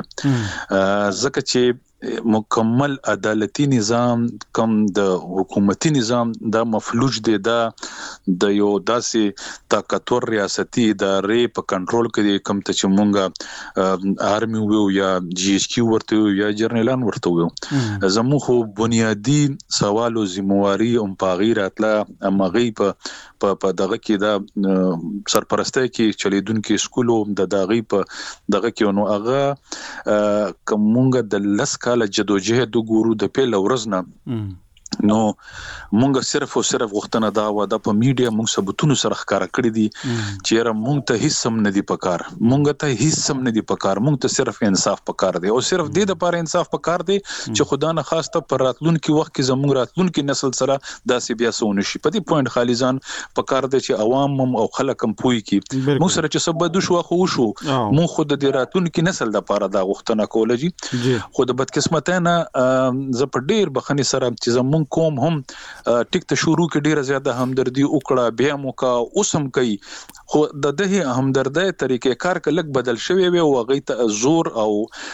ځکه چې مکمل عدالتي نظام کم د حکومتي نظام دا مفلوج دی دا د یو داسې طاقتور ریاستي ادارې په کنټرول کې کم ته چې مونږه آرمي وو یا جی ایس کیو ورته یا جرنالان ورته وو زموږ خو بنیادی سوال او ذمہواری ام پاغیراتلا امغي په په دغه کې دا سرپرستی کې چلیدونکو سکولو د داغي په دغه کې نو هغه کومګه د لس کال جدوجہد ګورو د پیل ورځنه نو مونږ صرف او صرف غوښتنه دا و د په میډیا مونږ ثبوتونو سره ښکارا کړی دي چې را مونږ ته هیڅ سم نه دی پکار مونږ ته هیڅ سم نه دی پکار مونږ ته صرف انصاف پکار دی او صرف دې د لپاره انصاف پکار دی چې خدا نه خواسته پر راتلونکي وخت کې زموږ راتلونکي نسل سره داسې بیا سونه شي په دې پوینټ خالصان پکار دی چې عوام او خلک هم پوي کی مونږ سره چې سبب د شو خو شو مونږ خود د راتلونکي نسل د لپاره دا غوښتنه کوله جی خود بدقسمتانه ز په ډیر بخنی سره چې زموږ کوم هم ټیک ته شروع کې ډیره زیاته همدردي وکړه بیا موکا اوسم کوي خو د دغه همدردۍ طریقې کار کلک بدل شوی وي او غي ته زور او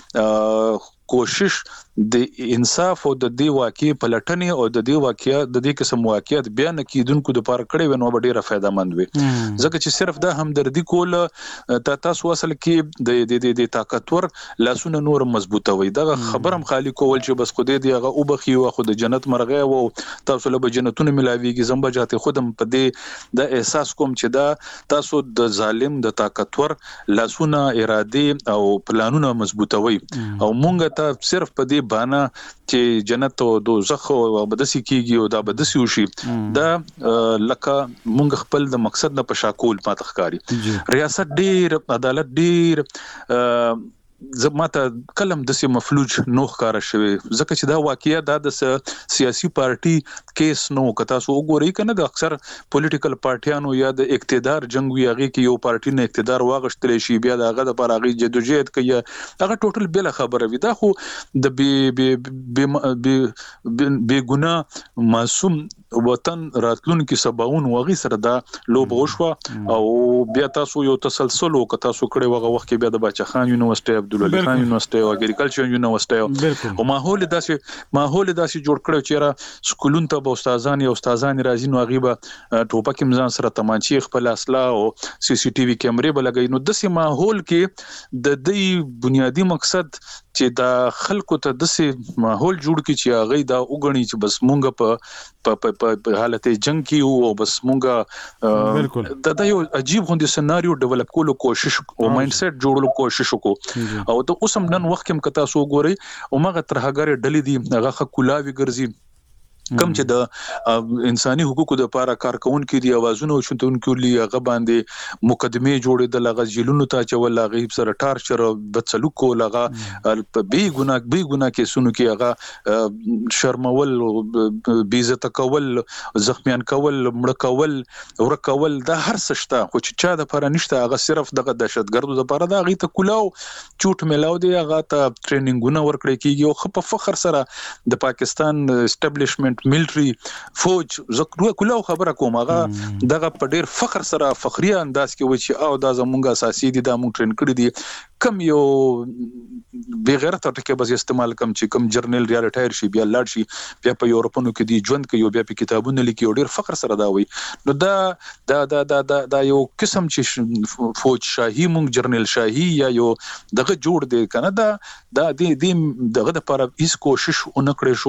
کوشش د انصاف او د دی واقعي پلټنې او د دی واقعیا د دې قسم واقعیت بیان کیدونکو د پاره کړي ونو ډیره فائدہ مند وي ځکه چې صرف د همدردي کول ته تاسو اصل کې د د د طاقتور لاسونه نور مضبوطه وي دا خبرم خالی کول چې بس خو دې هغه او بخي او خو د جنت مرغه او تاسو له جنتونو ملاويږي زمبه جاته خودم په دې د احساس کوم چې دا تاسو د ظالم د طاقتور لاسونه اراده او پلانونه مضبوطوي او مونږ ته صرف په دې بانا چې جنت او دوزخ او بدسي کیږي او دا بدسي وشي دا لکه مونږ خپل د مقصد نه پشاکول ماته ښکاری ریاست ډیر عدالت ډیر زماته کلم د سي مفلوج نوخ کار شوی ځکه چې دا واقعیا د سیاسي پارټي کیس نو کتا سو وګورئ کنه د اکثر پولیټیکل پارټیانو یا د اقتدار جنگ وی هغه کې یو پارټي نه اقتدار واغشتل شي بیا دغه د پراغي جدوجہد کوي هغه ټوټل بل خبره وي دا خو د بي بي بي ګنا معصوم وطن راتلونکي سباون وغي سره دا لوب غوښوا او بیا تاسو یو تسلسل وکړه تاسو کړي وغه وخت کې بیا د بچخان یونیورسيټي عبدالعلی خان یونیورسيټي او اګریکلچر یونیورسيټي او ماحول داسې ماحول داسې جوړ کړو چې را سکولون ته به استادان یا استادان راځي نو غیبه ټوپک امزان سره تمانچی خپل اسلحه او سی سی ټي وي کیمرې بلګي نو داسې ماحول کې د دې بنیادی مقصد چې دا خلکو ته داسې ماحول جوړ کی چې هغه دا وګڼي چې بس مونږ په په حالت جنگ کې او بس مونږ دا د یو عجیب غوندي سيناريو ډیولپ کولو کوشش او مایند سیټ جوړولو کوشش وکړو او ته اوسم نن وخت کې کتا سو ګوري او ماغه ترهګر ډلې دي هغه خکولاوي ګرځي کم چې د انساني حقوقو د لپاره کارکونکو دی اوازونه شونتونکو لې هغه باندې مقدمه جوړېدل هغه جیلونو ته چې ولغه سره ټارچر بدسلوک کو لغه به ګناه به ګناه کې سونو کې هغه شرمول بیزت کول زخمیان کول مړ کول ور کول دا هر څه شته خو چې چا د لپاره نشته هغه صرف دغه دهشتګردو د لپاره دا غي ته کولاو چوټ ملاو دی هغه ته ټریننګونه ورکړي کیږي او خو په فخر سره د پاکستان اسټابلیشمنت ملټری فوج زکو کولو خبره کوم هغه دغه په ډیر فخر سره فخریه انداز کې و چې او دا زمونږه اساسي دي دا مونږ ټرین کړی دي کم یو بغیرت ټکه بس استعمال کم چې کم جرنل ریال ټایر شي بیا لاړ شي بیا په یورپونو کې دی ژوند کوي بیا په کتابونو لیکي او ډیر فخر سره دا وي نو دا دا دا دا دا یو قسم چې فوج شاهي مونږ جرنل شاهي یا یو دغه جوړ دی کنه دا دا دې دغه لپاره هیڅ کوشش ونکړي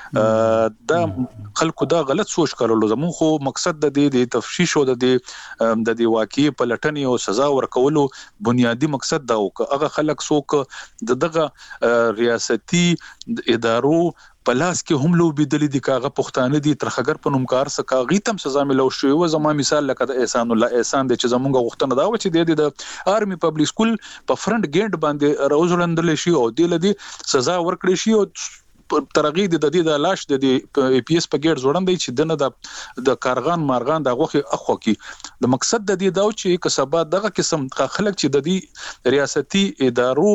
شو دا خلکو دا غلط سوچ کړلو زموږ خو مقصد د دې د تفشیش او د دې د دې واقعي پلټنې او سزا ورکولو بنیادی مقصد دا او هغه خلک څوک د دغه ریاستي ادارو پلاس کې هم لو بدلی دي کاغه پښتانه دي ترخګر په نومکار سکه غیتم سزا ملو شو و زما مثال لکه د احسان الله احسان د چې زمونږ غوښتنه دا و چې د آرمي پبلک سکول په فرنٹ ګیټ باندې روزلندل شي او د لدی سزا ورکړي شي او ترغی د دې د لاش د ای پی ایس په ګیټ جوړندې چې دنه د د کارغان مارغان د غوخي اخو کې د مقصد د دې دا چې کسبات دغه قسم خلک چې د دې ریاستي ادارو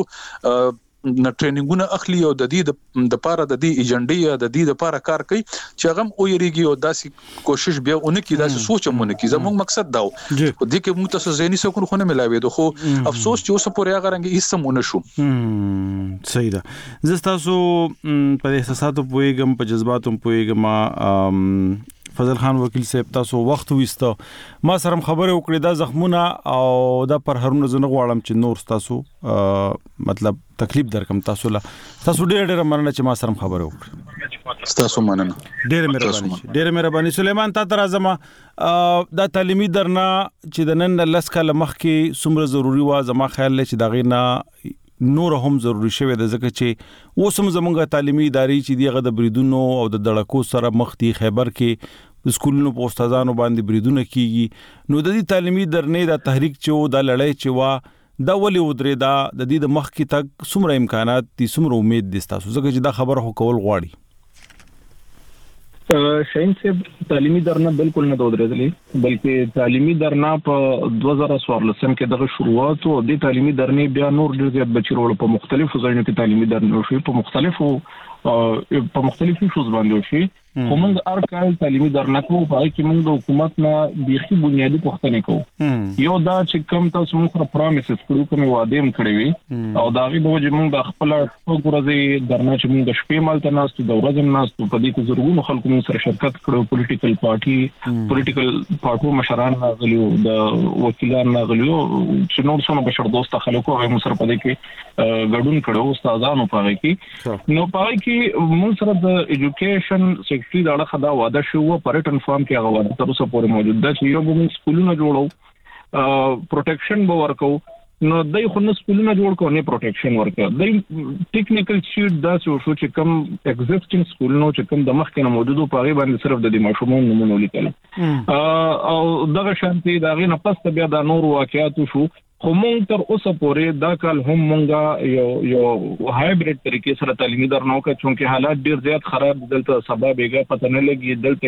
نه ټریننګونه اخلي او د دې د پاره د دې ایجنډي د دې د پاره کار کوي چې هغه او یریږي او داسې کوشش بیا اونکي داسې سوچمونه کی زموږ مقصد دا و خو دې کې موږ تاسو زېنی سکون خو نه ملاوي دو خو افسوس چې اوس پورې هغه رنګ هیڅ مونږ شو صحیح ده زه تاسو په احساساتو پويګم په جذباتو پويګم فضل خان وکیل صاحب تاسو وخت وسته ما سره خبره وکړه دا زخمونه او دا پر هرونه زنه غواړم چې نور تاسو مطلب تکلیف درکم تاسو لا تاسو ډېر ډېر مننه چې ما سره خبره وکړه تاسو مننه ډېر مهرباني ډېر مهرباني سليمان تا تر ازما دا تعلیمي درنا چې د نن لس کاله مخکې څومره ضروری و زما خیال لې چې دا غینا نور هم ضروری شوی د ځکه چې اوسم زمونږه تعلیمي ادارې چې دیغه د بریدونو او د دړکو سره مخ دي خیبر کې سکولونو په استادانو باندې بریدونه کیږي نو د دې تعلیمي درنې د تحریک چې دا لړۍ چې وا دا ولې ودرې دا د دې د مخ کې تک څومره امکانات دي څومره امید دي تاسو ځکه چې دا خبره هو کول غواړي شاین صاحب تعلیمي درنه بالکل نه دودرېدلې بلکې تعلیمي درنه په دوه زره څوارلسم کې دغه شروعات او د تعلیمي درنې بیا نور ډېر زیات بچیرول په مختلفو ځایونو کې تعلیمي درنه شوي په مختلفو په مختلفو شوز باندې شي خو موږ هر کال تعلیمي درنه کوو په کې موږ د حکومت نه بيخي بنیادی پوښتنې کوو یو دا چې کوم تاسو موږ سره پرامیسز کړو کوم وعده هم کړی وي او دا غي د وجه موږ د خپل ورځې درنه چې موږ د شپې مالته ناستو د ورځې ناستو په دې کې زرګونو خلکو موږ سره شرکت کړو پولیټیکل پارټي پولیټیکل پارټو مشران راغلیو د وکیلان راغلیو چې نور څونه بشر دوست خلکو هغه موږ سره په دې کې ګډون کړو استادانو په کې نو په کې موږ سره د ایجوکیشن سیکټری دا خدا واده شو په ریټن فارم کې هغه واده تر اوسه پورې موجود ده چې یو موږ سکولونه جوړو پروټیکشن به ورکو نو دای خو نه سکولونه جوړ کو نه پروټیکشن ورکو دای ټیکنیکل شیټ دا چې چې کوم ایگزیسټینګ سکولونو چې کوم د مخکې نه موجودو په غي باندې صرف د دې ماشومان نمونه لیکل او دغه شانتي دا غي نه پس بیا د نور واقعیت شو خو مونږ تر اوسه پورې دا کال هم مونږه یو یو هایبرید طریقې سره تعلیمي درنو کې چې حالات ډیر زیات خراب دلته سبب یې پته نه لګي دلته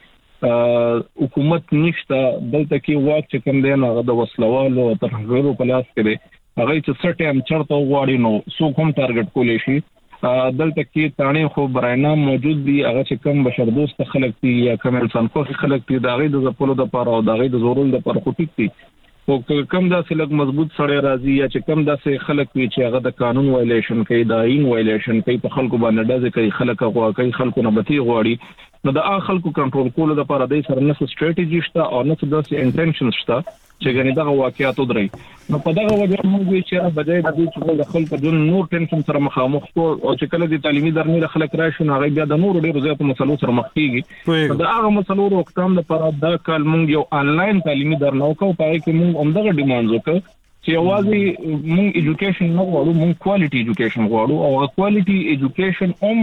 کې حکومت نشته دلته کې واک چې کوم دی نه د وسلوالو تر هغه په لاس کې دی هغه چې سټ ام چرته غواړي نو سو کوم ټارګټ کولې شي دلته کې تانه خو براینا موجود دي هغه چې کوم بشر دوست خلک دي یا کوم انسان خو خلک دي دا غي د زپلو د پاره او دا غي د زورول د پاره خو ټیک دي او کوم داسې لږ مضبوط سره راځي یا چې کوم داسې خلک وي چې هغه د قانون وایلیشن کوي د آئین وایلیشن کوي په خلکو باندې ډازې کوي خلک غوا کوي خلکو نه بتی غواړي نو د هغه خلکو کنټرول کولو لپاره د سره نه ستراتیژي شته او نه داسې انټنشن شته چې غني دغه واقعیت درې نو په دغه وجه موږ چې بجای د دې چې د خلکو د نور ټینشن سره مخامخ کو او چې کله د تعلیمي درنې خلک راشي نو هغه بیا د نور ډیرو زیاتو مسلو سره مخ کیږي دا هغه مسلو روکتام لپاره د کال موږ یو انلاین تعلیمي درنو کو پای کې موږ همدغه ډیماند وکړو چې اوازي موږ ایجوکیشن نه غواړو موږ کوالټي ایجوکیشن غواړو او کوالټي ایجوکیشن هم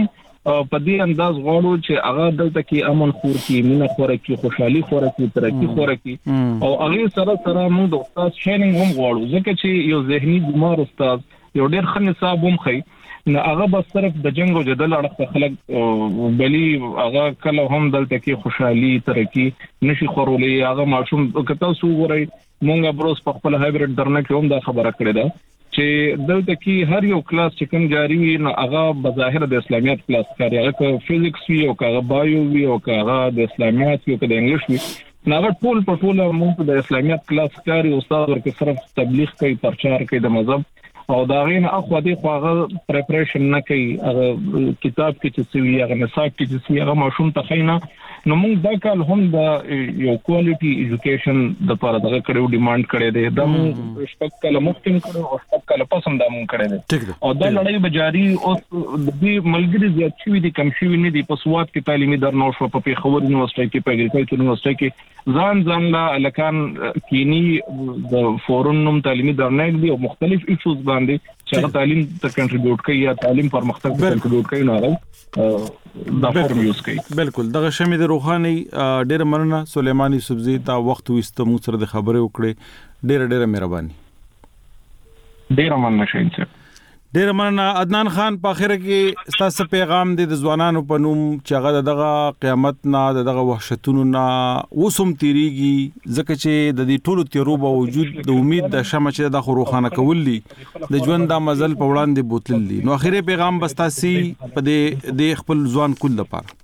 په دې انداز غواړو چې هغه دلته کې امن خور کې مینه خور کې خوشحالي خور کې ترقی خور کې او هغه سره سره موږ د استاد شینینګ هم غواړو ځکه چې یو ذهني بیمار استاد یو ډېر ښه نصاب هم خي نو هغه بس صرف د جنگ او جدل اړه خلک بلی هغه کله هم دلته کې خوشحالي ترقی نشي خورولې هغه ماشوم کته سو غوري مونږه بروس په خپل هایبرید درنه کې هم دا خبره کړې ده چې دلته کې هر یو کلاس چې کوم جاری وي نو هغه بظاهر د اسلامیت کلاس کوي هغه فزیکس وی او هغه بایو وی او هغه د اسلامیت وی او د انګلیش وی نو هغه ټول په ټول مونږ د اسلامیت کلاس کوي استاد ورکه صرف تبلیغ کوي پرچار کوي د مذهب او دا غین اخو دې خو هغه پریپریشن نه کوي هغه کتاب کې چې سوي هغه نصاب کې چې سوي هغه ماشوم ته خینا نو موږ دا کال هم د یو کوالټي ایجوکیشن د لپاره دغه کړو ډیماند کړی دی دا موږ شپږ کله مختم کړو او شپږ کله پسم دا موږ کړی دی او دا لړۍ به جاری او د دې ملګری زیات شوی دي کم شوی نه دي په سواد کې تعلیمي درنو شو په پیښور یونیورسيټي کې په اګریکلچر یونیورسيټي کې ځان ځان لا الکان کینی د فورن نوم تعلیمي درنګ دي او مختلف ایشوز باندې چې تعلیم ته کنټریبیوټ کوي یا تعلیم پرمختګ ته کنټریبیوټ کوي نو دا فورم یوز کوي بالکل دغه شمه د روحاني ډېر مننه سليماني سبزي تا وخت وست مو سره د خبرې وکړې ډېر ډېر مهرباني ډېر مننه شین سر ډېر مننه عدنان خان په اخر کې ستاسو پیغام د ځوانانو په نوم چې هغه دغه قیامت نه دغه وحشتونو نه وسوم تیریږي ځکه چې د دې ټولو تیرو باوجود د امید د شمع چې د خروخانه کولی د ژوند د مزل په وړاندې بوتل دي نو اخیری پیغام بستاسي په دې د خپل ځوان کول لپاره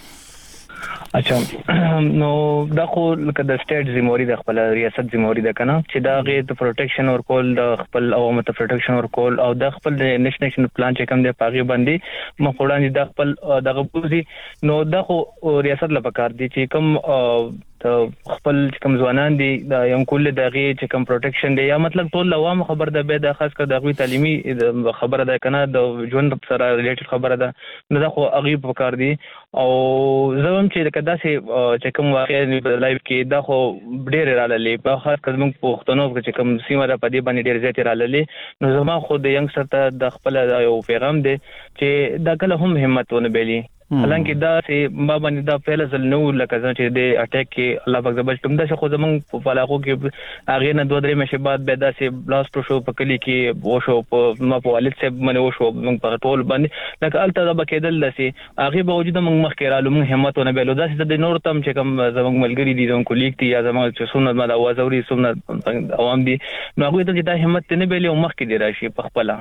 اچھا نو دا خو لکه د سټیټ زموري د خپل ریاست زموري د کنه چې دا غي د پروټیکشن اور کول د خپل عوامو ته پروټیکشن اور کول او د خپل د نېشنل پلان چې کوم د پاغي باندې مخوړاندې د خپل د غوږی نو دا خو ریاست لپاره دي چې کوم ته خپل کوم ځوانان دي د یم کول دغه چې کوم پروټیکشن دی یا مطلب ټول عوام خبر ده به د خاص کر دغه تعلیمي خبره ده کنه د ژوند سره ریلیټډ خبره ده نو دا خو غیب وکړ دي او زوم چې کدا سي چې کوم واقع لایف کې دا خو ډېر راللې په خاص کر موږ پښتنو چې کوم سیمه ده په دې باندې ډېر زیات راللې نو زما خو د ینګستر ته د خپل یو پیغام دی چې دا کله هم همت ونه بیلی حالانکه دا چې ما باندې دا پیل ځل نو لکه چې د اٹیک کې الله پاک زبر کوم دا خو زمونږ په علاقو کې هغه نه دوه درې مشه بعد به دا چې بلاست شو په کلی کې و شو په ما په والد صاحب باندې و شو موږ په ټول باندې لکه الته دا بکیدل لسی هغه به وجود موږ مخ کې رالو موږ همت ونه بیلو دا چې د نور تم چې کوم زمونږ ملګری دي زمونږ کولیګ دي یا زمونږ چې سنت ما دا وازوري سنت عوام دي نو هغه ته دا همت نه بیلو مخ کې دی راشي په خپل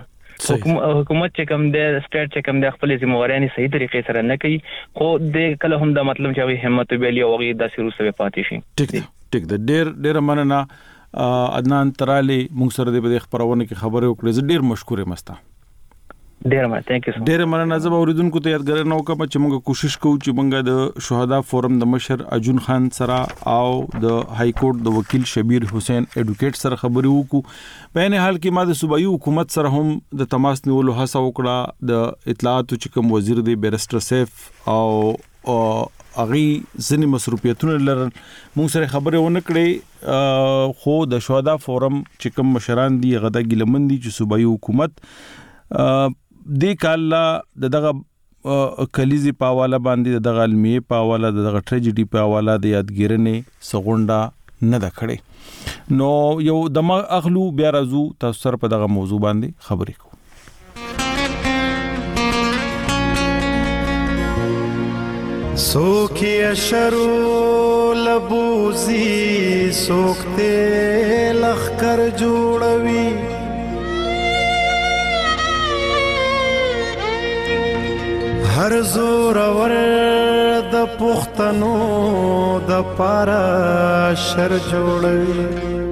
حکومت چې کوم د سټیټ چې کوم د خپل ذمہواري صحیح طریقې سره نه کوي خو د کله هم دا مطلب چې هغه همت ویلی او هغه د سیرو سره پاتې شي ټیک دی ټیک دی ډېر ډېر مننه عدنان ترالی موږ سره د خبرونه کې خبرې وکړې ډېر مشکور یم استا ډیر مننه ثانک یو ډیر مننه زه به اوریدونکو ته یادګار نه وکم چې موږ کوشش کوو چې موږ د شهدا فورم د مشر اجون خان سره او د های کورټ د وکیل شبیر حسین ایډوکیټ سره خبرې وکړو په نه حال کې ما د صوبایي حکومت سره هم د تماس نیولو هڅه وکړه د اطلاعات چې کوم وزیر دی بیرسټر سیف او اغي ځنی مصروفیتونه لرل موږ سره خبرې ونه کړې خو د شهدا فورم چې کوم مشران دي غدا ګلمندي چې صوبایي حکومت د کاله دغه کلیزي په حواله باندې دغه علمي په حواله دغه ټریجډي په حواله د یادګیرنې سغونډه نه د کړې نو یو دماغ اخلو بیا راځو تاسو سره په دغه موضوع باندې خبرې کوو سوکي اشرو لبوزي سوکته لخر جوړوي هر زور ور د پښتنو د پارا شر جوړوي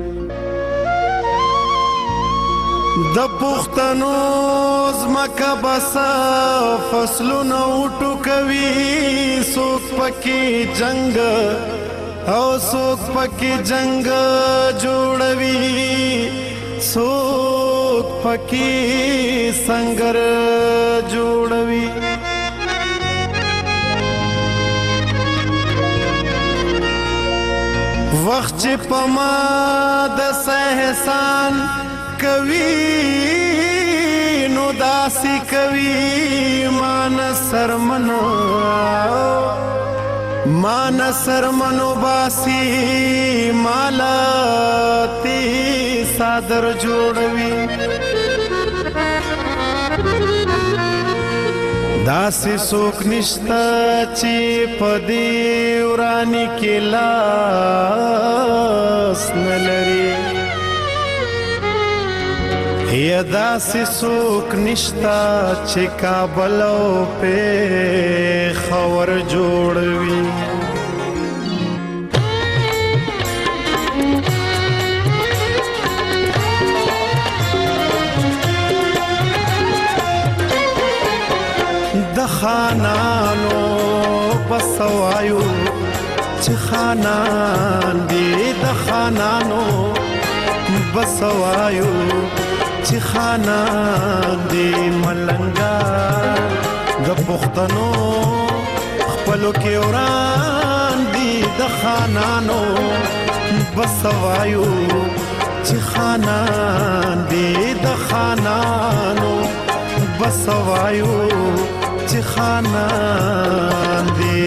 د پښتنو زمکه بس فصلونه وټوکوي څوک پکې جنگ او څوک پکې جنگ جوړوي څوک پکې سنگر جوړوي وخت چې پما د احسان کوي نو داسې کوي مان سرمنو مان سرمنو باسی مالا تی صادر جوړوي داسې څوک نشته چې په دې وراني کې لاس نه لري یا داسې څوک نشته چې کابل او پېښور جوړوي د خانانو بسوایو چې خانان دی د خانانو بسوایو چې خانان دی ملنګا د پښتنو خپلو کې وران دی د خانانو بسوایو چې خانان دی د خانانو بسوایو چې خانان دی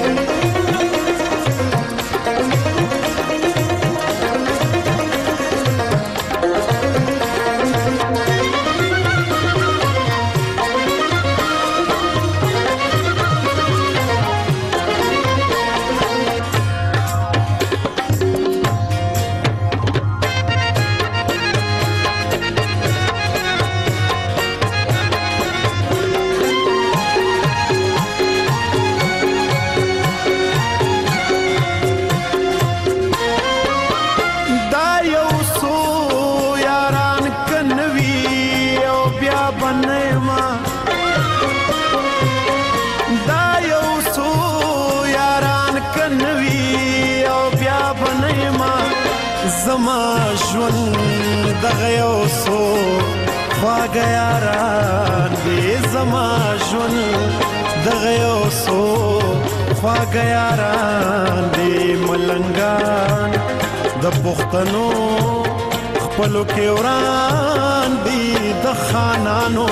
زما ژوند دغه یو څو خواږه یاران دي زما ژوند دغه یو څو خواږه یاران دي ملنګان د پښتنو خپلو کې وران دي د خانانو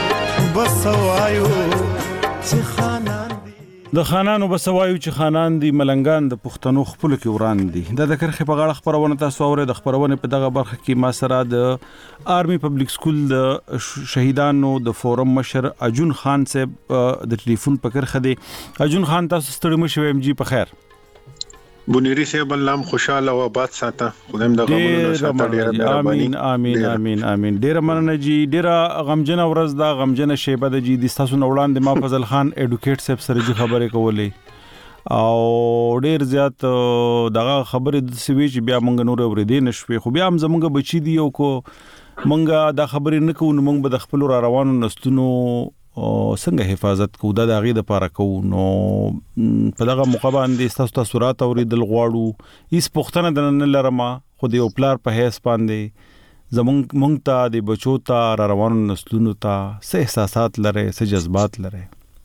بسوایو چې خانان د خانانو بسوایو چې خانان دي ملنګان د پښتنو خپلو کې وران دي د کرخې په غاړه خبرونه تاسو اورئ د خبرونه په دغه برخه کې ما سره د آرمي پبلک سکول د شهیدانو د فورم مشر اجون خان صاحب د ټلیفون په کرخه دی اجون خان تاسو ستړي مشو ام جی په خیر بنيري صاحب الله خوشاله او آباد ساته خدایم د غمونو ساته ډیر امين امين امين امين ډیر مننه جی ډیر غمجن ورځ دا غمجن شیبه د جی د تاسو نوړان د ما فضل خان اډوکیټ صاحب سره جی خبرې کولې او ډیر زیات دغه خبرې د سوي چې بیا مونږ نور اوریدې نشوي خو بیا هم زمونږ بچی دی او کو مونږ دا خبرې نه کوو مونږ به د خپل را روانو نستونو څنګه حفاظت کوو دا د غي د پاره کوو نو په دغه موقع باندې تاسو تاسورات اوریدل غواړو هیڅ پښتنه د نه لرما خو د پلار په هیڅ باندې زمونږ مونږ ته د بچو ته را روانو نسلونو ته څه احساسات لري څه جذبات لري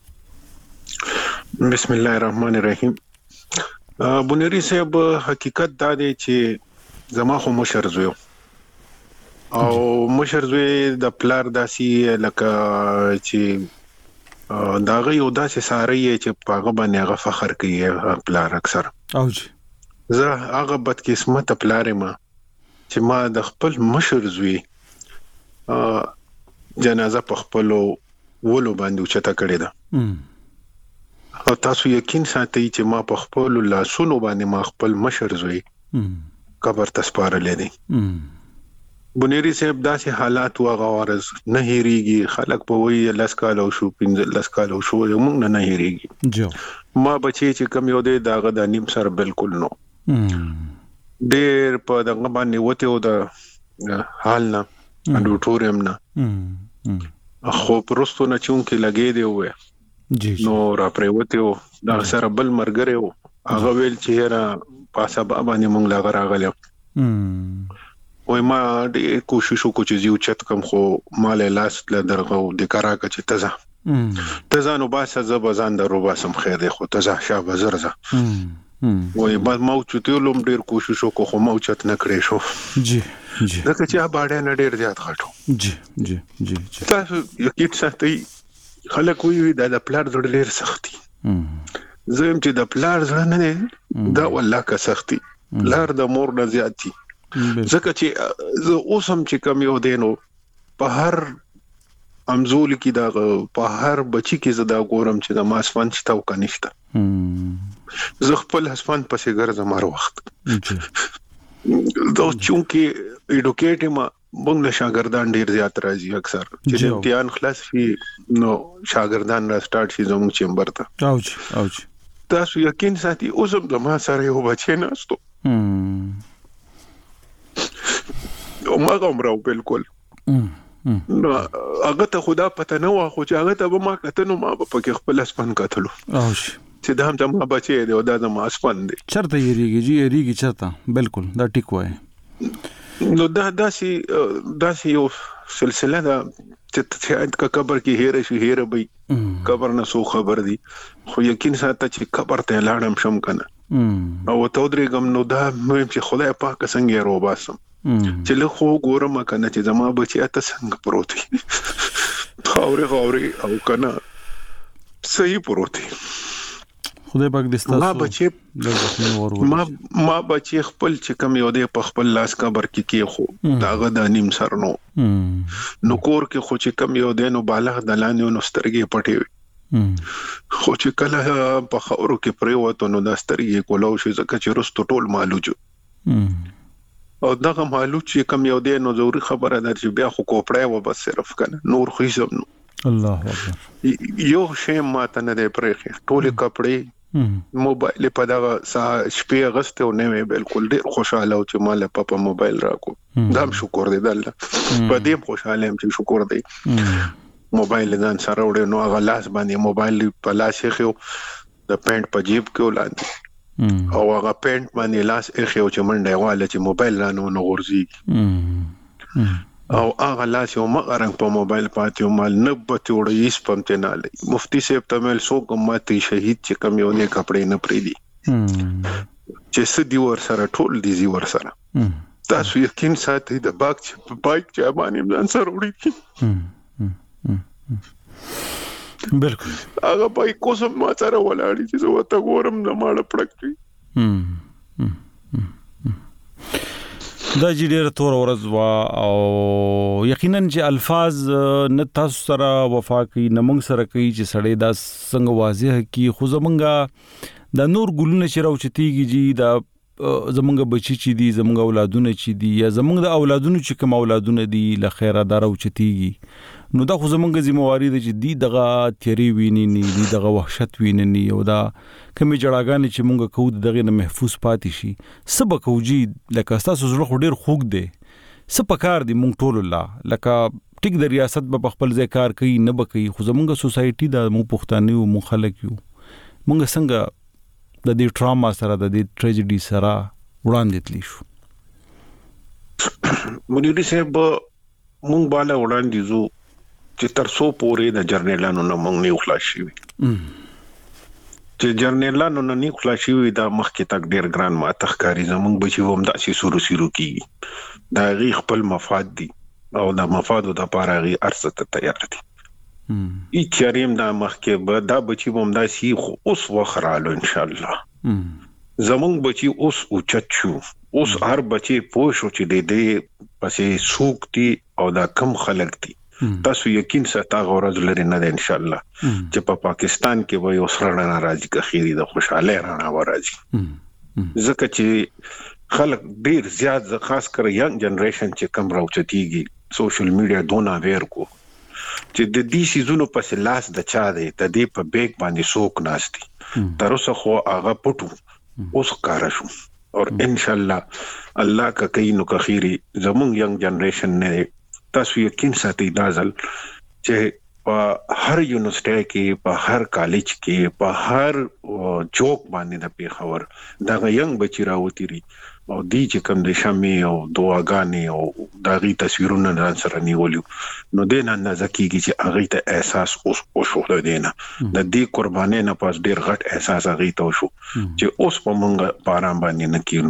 بسم الله الرحمن الرحیم بنيري صاحب حقیقت دا دی چې زما خو مشر زوی او مشر زوی د پلار داسي لکه چې داغه یو داسې ساري چې پاغه باندې هغه فخر کوي پلار اکثر او جی زه هغه بد قسمت پلار ما چې ما د خپل مشر زوی جنازه په خپل ولو باندې چته کړی ده او تاسو یقین ساتئ چې ما په خپل لاسونو باندې ما خپل مشر زوی قبر تسپارلې دي بنيري صاحب داسې حالات و غوارز نه هېریږي خلک په وی لاس کالو شو پنځه لاس کالو شو موږ نه نه هېریږي جو ما بچي چې کم یو دی داغه د نیم سر بالکل نو ډېر په دغه باندې وته و د حال نه اډوټوریم نه خو پرستو نه چون کې لګې دی وې نو را پریوته و دا سره بل مرګره و هغه ویل چې را پاسه باندې موږ لا غراغله وای ما دې کوشش وکړ چې یو چت کم خو مال لاس ل درغو د کراکه چې تزه تزه نو باسه زبزان درو باسم خیر دی خو تزه شابه زرزه وای ما مو چې ته لوم ډیر کوشش وکړ خو مو چت نه کړې شو جی ځکه چې باډه نه ډیر زیات غټو جی جی جی تاسو یقین ساتي خلک وی دا د پلار د ډیر سختي زم چې د پلار ځنه نه دا والله کا سختي لار د مور نه زیاتی ځکه چې زه اوسم چې کم یو دینو په هر امزول کې دا په هر بچی کې زدا ګورم چې د ماسفان چې تاو کنيشته زه خپل اسفان پسې ګرځم هر وخت دا چونکی ایډوکیټ ما موږ له شاګردان ډیر زیات راځي اکثر چې امتحان خلاص شي نو شاګردان را سٹارټ شي زموږ چیمبر ته اوج اوج تاسو یقین ساتي اوسم د ما سره یو بچی نهستو او ما کومراو بالکل نو هغه ته خدا پته نه و خو چې هغه ته به ما کته نو ما په کې خپل اسپن کتلو اوش چې دا هم زما بچی دی او دا زما اسپن دی چرته یریږي جی یریږي چرته بالکل دا ټیک وای نو دا داسي داسي یو سلسله دا چې شاید کا قبر کې هېره شي هېره به قبر نه سو خبر دی خو یقین ساته چې قبر ته لاړم شم کنه او ته درې غم نو دا مې چې خدای پاک څنګه رو باسم چې له خو ګورم کنه چې زما بچی ته څنګه پروت دی خاوري خاوري او کنه صحیح پروت دی خدای پاک دې ستاسو ما بچی ما ما بچی خپل چې کم یو دی په خپل لاس قبر کې کې خو داغه د نیم سر نو نو کور کې خو چې کم یو دی نو بالغ دلانه نو سترګې پټي خو چې کله په خاورو کې پریوته نو د سترګې کولو شي ځکه چې رستو ټول مالوجو او دغه معلومات چې کم یو دی نو ضروري خبره ده چې بیا خو کوپړای و بس صرف کنه نور خو یې نو الله اکبر یو شی ماته نه دی پرېخي ټول کپړې موبایل په دغه شپې غسته او نه بالکل ډیر خوشاله او چې مال په موبایل راکو دام شکر دی الله په دې خوشاله هم چې شکر دی موبایل ځان سره وړي نو هغه لاس باندې موبایل په لاس یې خو د پینټ په جیب کې ولاندې او هغه پینټ باندې لاس اخی او چې منډه واله چې موبایل رانو نو غورځي او هغه لاس یو مغرنګ په موبایل پاتې او مال نه بته وړي سپم ته نه لې مفتي صاحب تمل سو کوماتي شهید چې کم یو نه کپڑے نه پریدي چې سدي ور سره ټول دي زی ور سره تاسو یقین ساتي د باغ چې بایک چې باندې ځان سره وړي بالکل هغه پای کوسم ما سره ولاړی چې زه وته ګورم نه ماړه پړکټي دا چې ډېر تور ورځ وا او یقینا چې الفاظ نه تاسو سره وفا کوي نه موږ سره کوي چې سړی دا څنګه واضح کی خو زمونږه د نور ګلونه چې راوچتيږي جی دا زمونږ بچی چې دي زمونږ اولادونه چې دي یا زمونږ د اولادونو چې کوم اولادونه دي لخيره دار راوچتيږي نو دا خو زمونږ ذمہواری ده چې دی دغه تیری ویني ني دی دغه وحشت ویني ني او دا کومې جړاګانې چې مونږ کوو دغه نه محفوظ پاتې شي سبق وجي لکه تاسو زړه ډیر خوګ دی سپکار دی مونږ ټول الله لکه ټیک د ریاست په خپل ځای کار کوي نه بکوي خو زمونږ سوسايټي دا مو پښتانه او مخالک یو مونږ څنګه د دې ټراما سره د دې ټریجډي سره وړاندې تلی شو مونږ صاحب مونږ بالا وړاندې زو چې تر څو پورې د جرنیلانو نه مونږ نه خلاص شي چې جرنیلانو نه نه خلاص شي دا مخکې تک ډیر ګران ما تخکاری زمونږ بچي هم د شي سورو سیرو کی دا غي خپل مفاد دي او د مفادو د پاره غي ارزه ته تیار دي ای چریم دا مخکې به دا بچي هم دا شي خو اوس وخرالو ان شاء الله زمونږ بچي اوس اوچت شو اوس هر بچي پوه شو چې د دې پسې سوکتي او دا کم خلک دي تاسو یقین ساته غوړز لري نه ان شاء الله چې په پاکستان کې وي اوس رڼا ناراضي کخيري د خوشاله رڼا ورځي ځکه چې خلک ډیر زیات خاص کر ینګ جنریشن چې کم راوچتيږي سوشل میډیا دونه ویر کو چې د دې سيزونو په لاس د چا دی د دې په بیگ باندې سوک ناشتي تر اوسه خو هغه پټو اوس کار شو او ان شاء الله الله کا کینو کخيري زمون ینګ جنریشن نه تاسو یقین ساتي دازل چې په هر یونیورسيټي کې په هر کالج کې په هر چوک باندې د پیښور دا ینګ بچی راوتی ری او دی چې کوم د شمې او دعاګانې او دغه تصویرونه ځان سره نیولیو نو دین نه ځکیږي چې هغه ته احساس اوس او شو دینه د دې قربانې نه پاس ډیر غټ احساس هغه ته شو چې اوس په مونږه پارام باندې نه کینو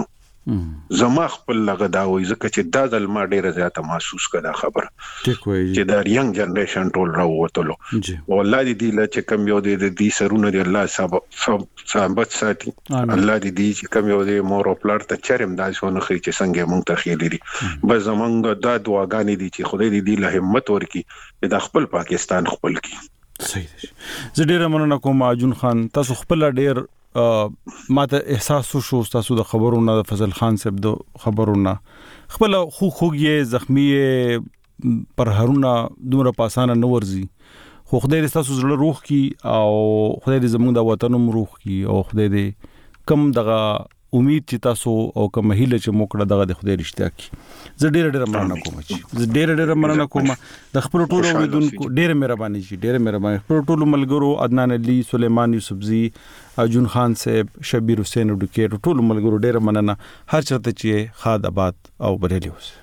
زما خپل لغه دا وای زکه چې دا د ما ډیره زیاته محسوس کړه خبره ټیک وای چې دا ینګ جنریشن ټول راووتلو والله دې دی چې کم یو دې دې سرونه دې الله سبب ثابت ساتي الله دې دې چې کم یو دې مور او پلار ته چرم داسونه خي چې څنګه مونږ ته خېلې دي بس زمونږ دا دعاګانې دي چې خدای دې دې له همت ورکړي د خپل پاکستان خپل کی صحیح ده. زه ډیره مننه کوم اجون خان، تاسو خپل ډیر ماته احساس شو تاسو د خبرونو د فضل خان صاحب د خبرونو خپل خو خوږی زخمی پر هرونه دومره پاسانه نه ورزي، خو خدای دې تاسو زړه روح کی او خدای دې زموږ د وطنوم روح کی او خدای دې کم دغه امید چې تاسو او کوم هیله چې موکړه دغه د خدای رښتیا کی. زه ډیر ډیر مننه کوم چې زه ډیر ډیر مننه کوم د خپل ټولو اوریدونکو ډیر مهرباني شي ډیر مهرباني خپل ټولو ملګرو عدنان علي، سليمان یوسفزي، اجون خان صاحب، شبیر حسین ډکیټ ټولو ملګرو ډیر مننه هر چرته چې خاد آباد او بریلی اوس.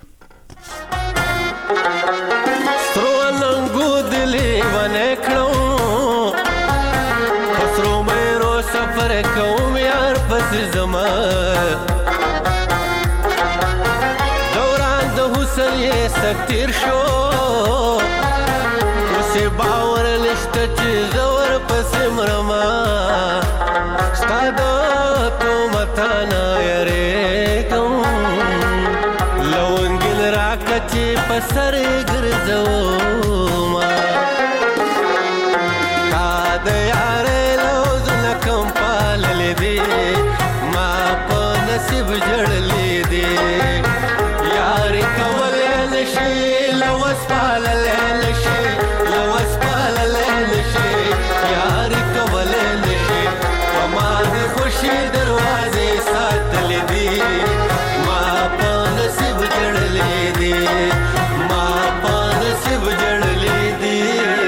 سترو ننګو دلی ونه کړو خسرو مېرو سفر کوم یار پس زما دوران د حسن یې سکتیر شو اوسې باور نشته چې زور پس مرما ستا د تومتانه یریږم لونګل راکړه چې په سر یې ګرځوما تا د یارې لوزونه کوم پاللې دي ما په نصیب جړلې دي یارې کولی نشي لوس پاللی نشي لوس پاللی نشي یارې کولی نشي په ما د خوشي دروازې ساتلې دي ما په نصیب جړلې دي ما په نصیب جړلې دي.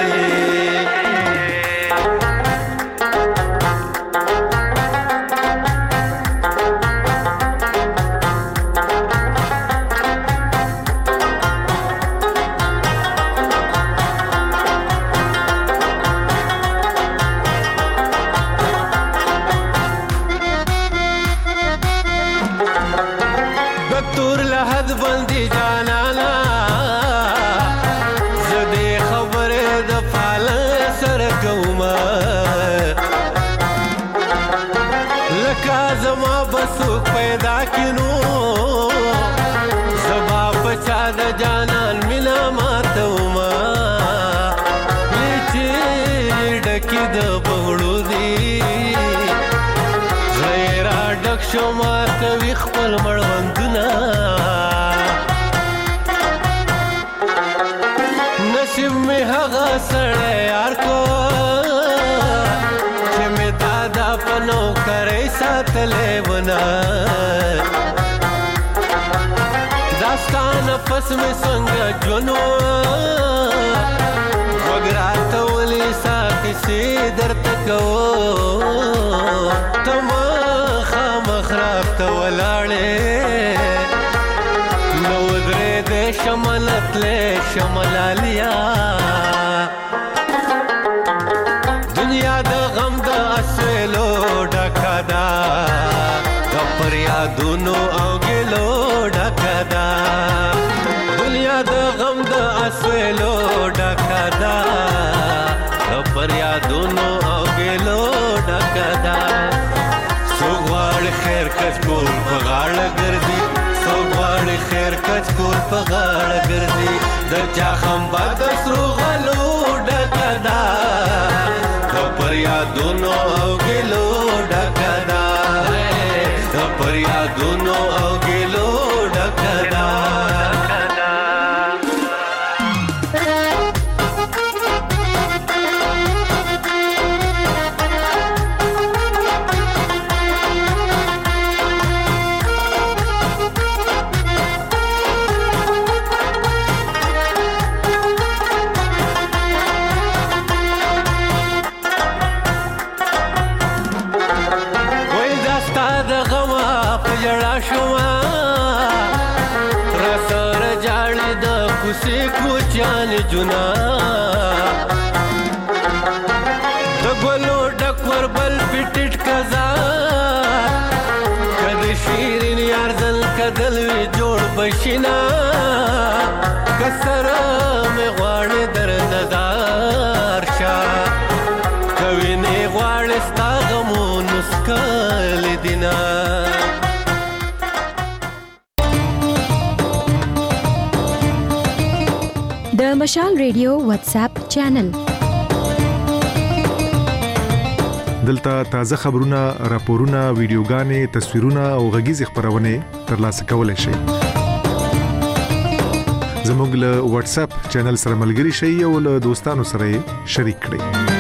شما کوي خپل مړوندونه نصیب می هغه سړی یار کو چې می دادا پنو کرے ساتلې ونا داستان پس می څنګه جنو وګرات ولي ساتي سي درته کو تم خراب ته ولاړې نو درې دې شملت له شملالیا دنیا د غم د اسلو ډکا دا د پریادونو او ګلو ډکا دا دنیا د غم د اسلو ډکا دا د پریادونو او ګلو ډکا دا خیر کچ کول په غاړه ګرځي سوغواړي خیر کچ کول په غاړه ګرځي د چا خمبا د سرو غلو ډکه دا د پریادونو او ګلو ډکه دا د پریادونو او ګلو ډکه دا. کوچان جنا د ګلو ډکور بل پټټ کزا کد شیرین یار آشنا کسر مې غواړې درددار شا کوي نه غواړې ستا غمونو سکل دینا د مشال ریډیو واتس اپ چینل دلته تازه خبرونه، راپورونه، ویډیوګانې، تصویرونه او غږیز خبرونه ترلاسه کولای شئ. زموږ له واتس اپ چینل سره ملګري شئ او له دوستانو سره شریک کړئ.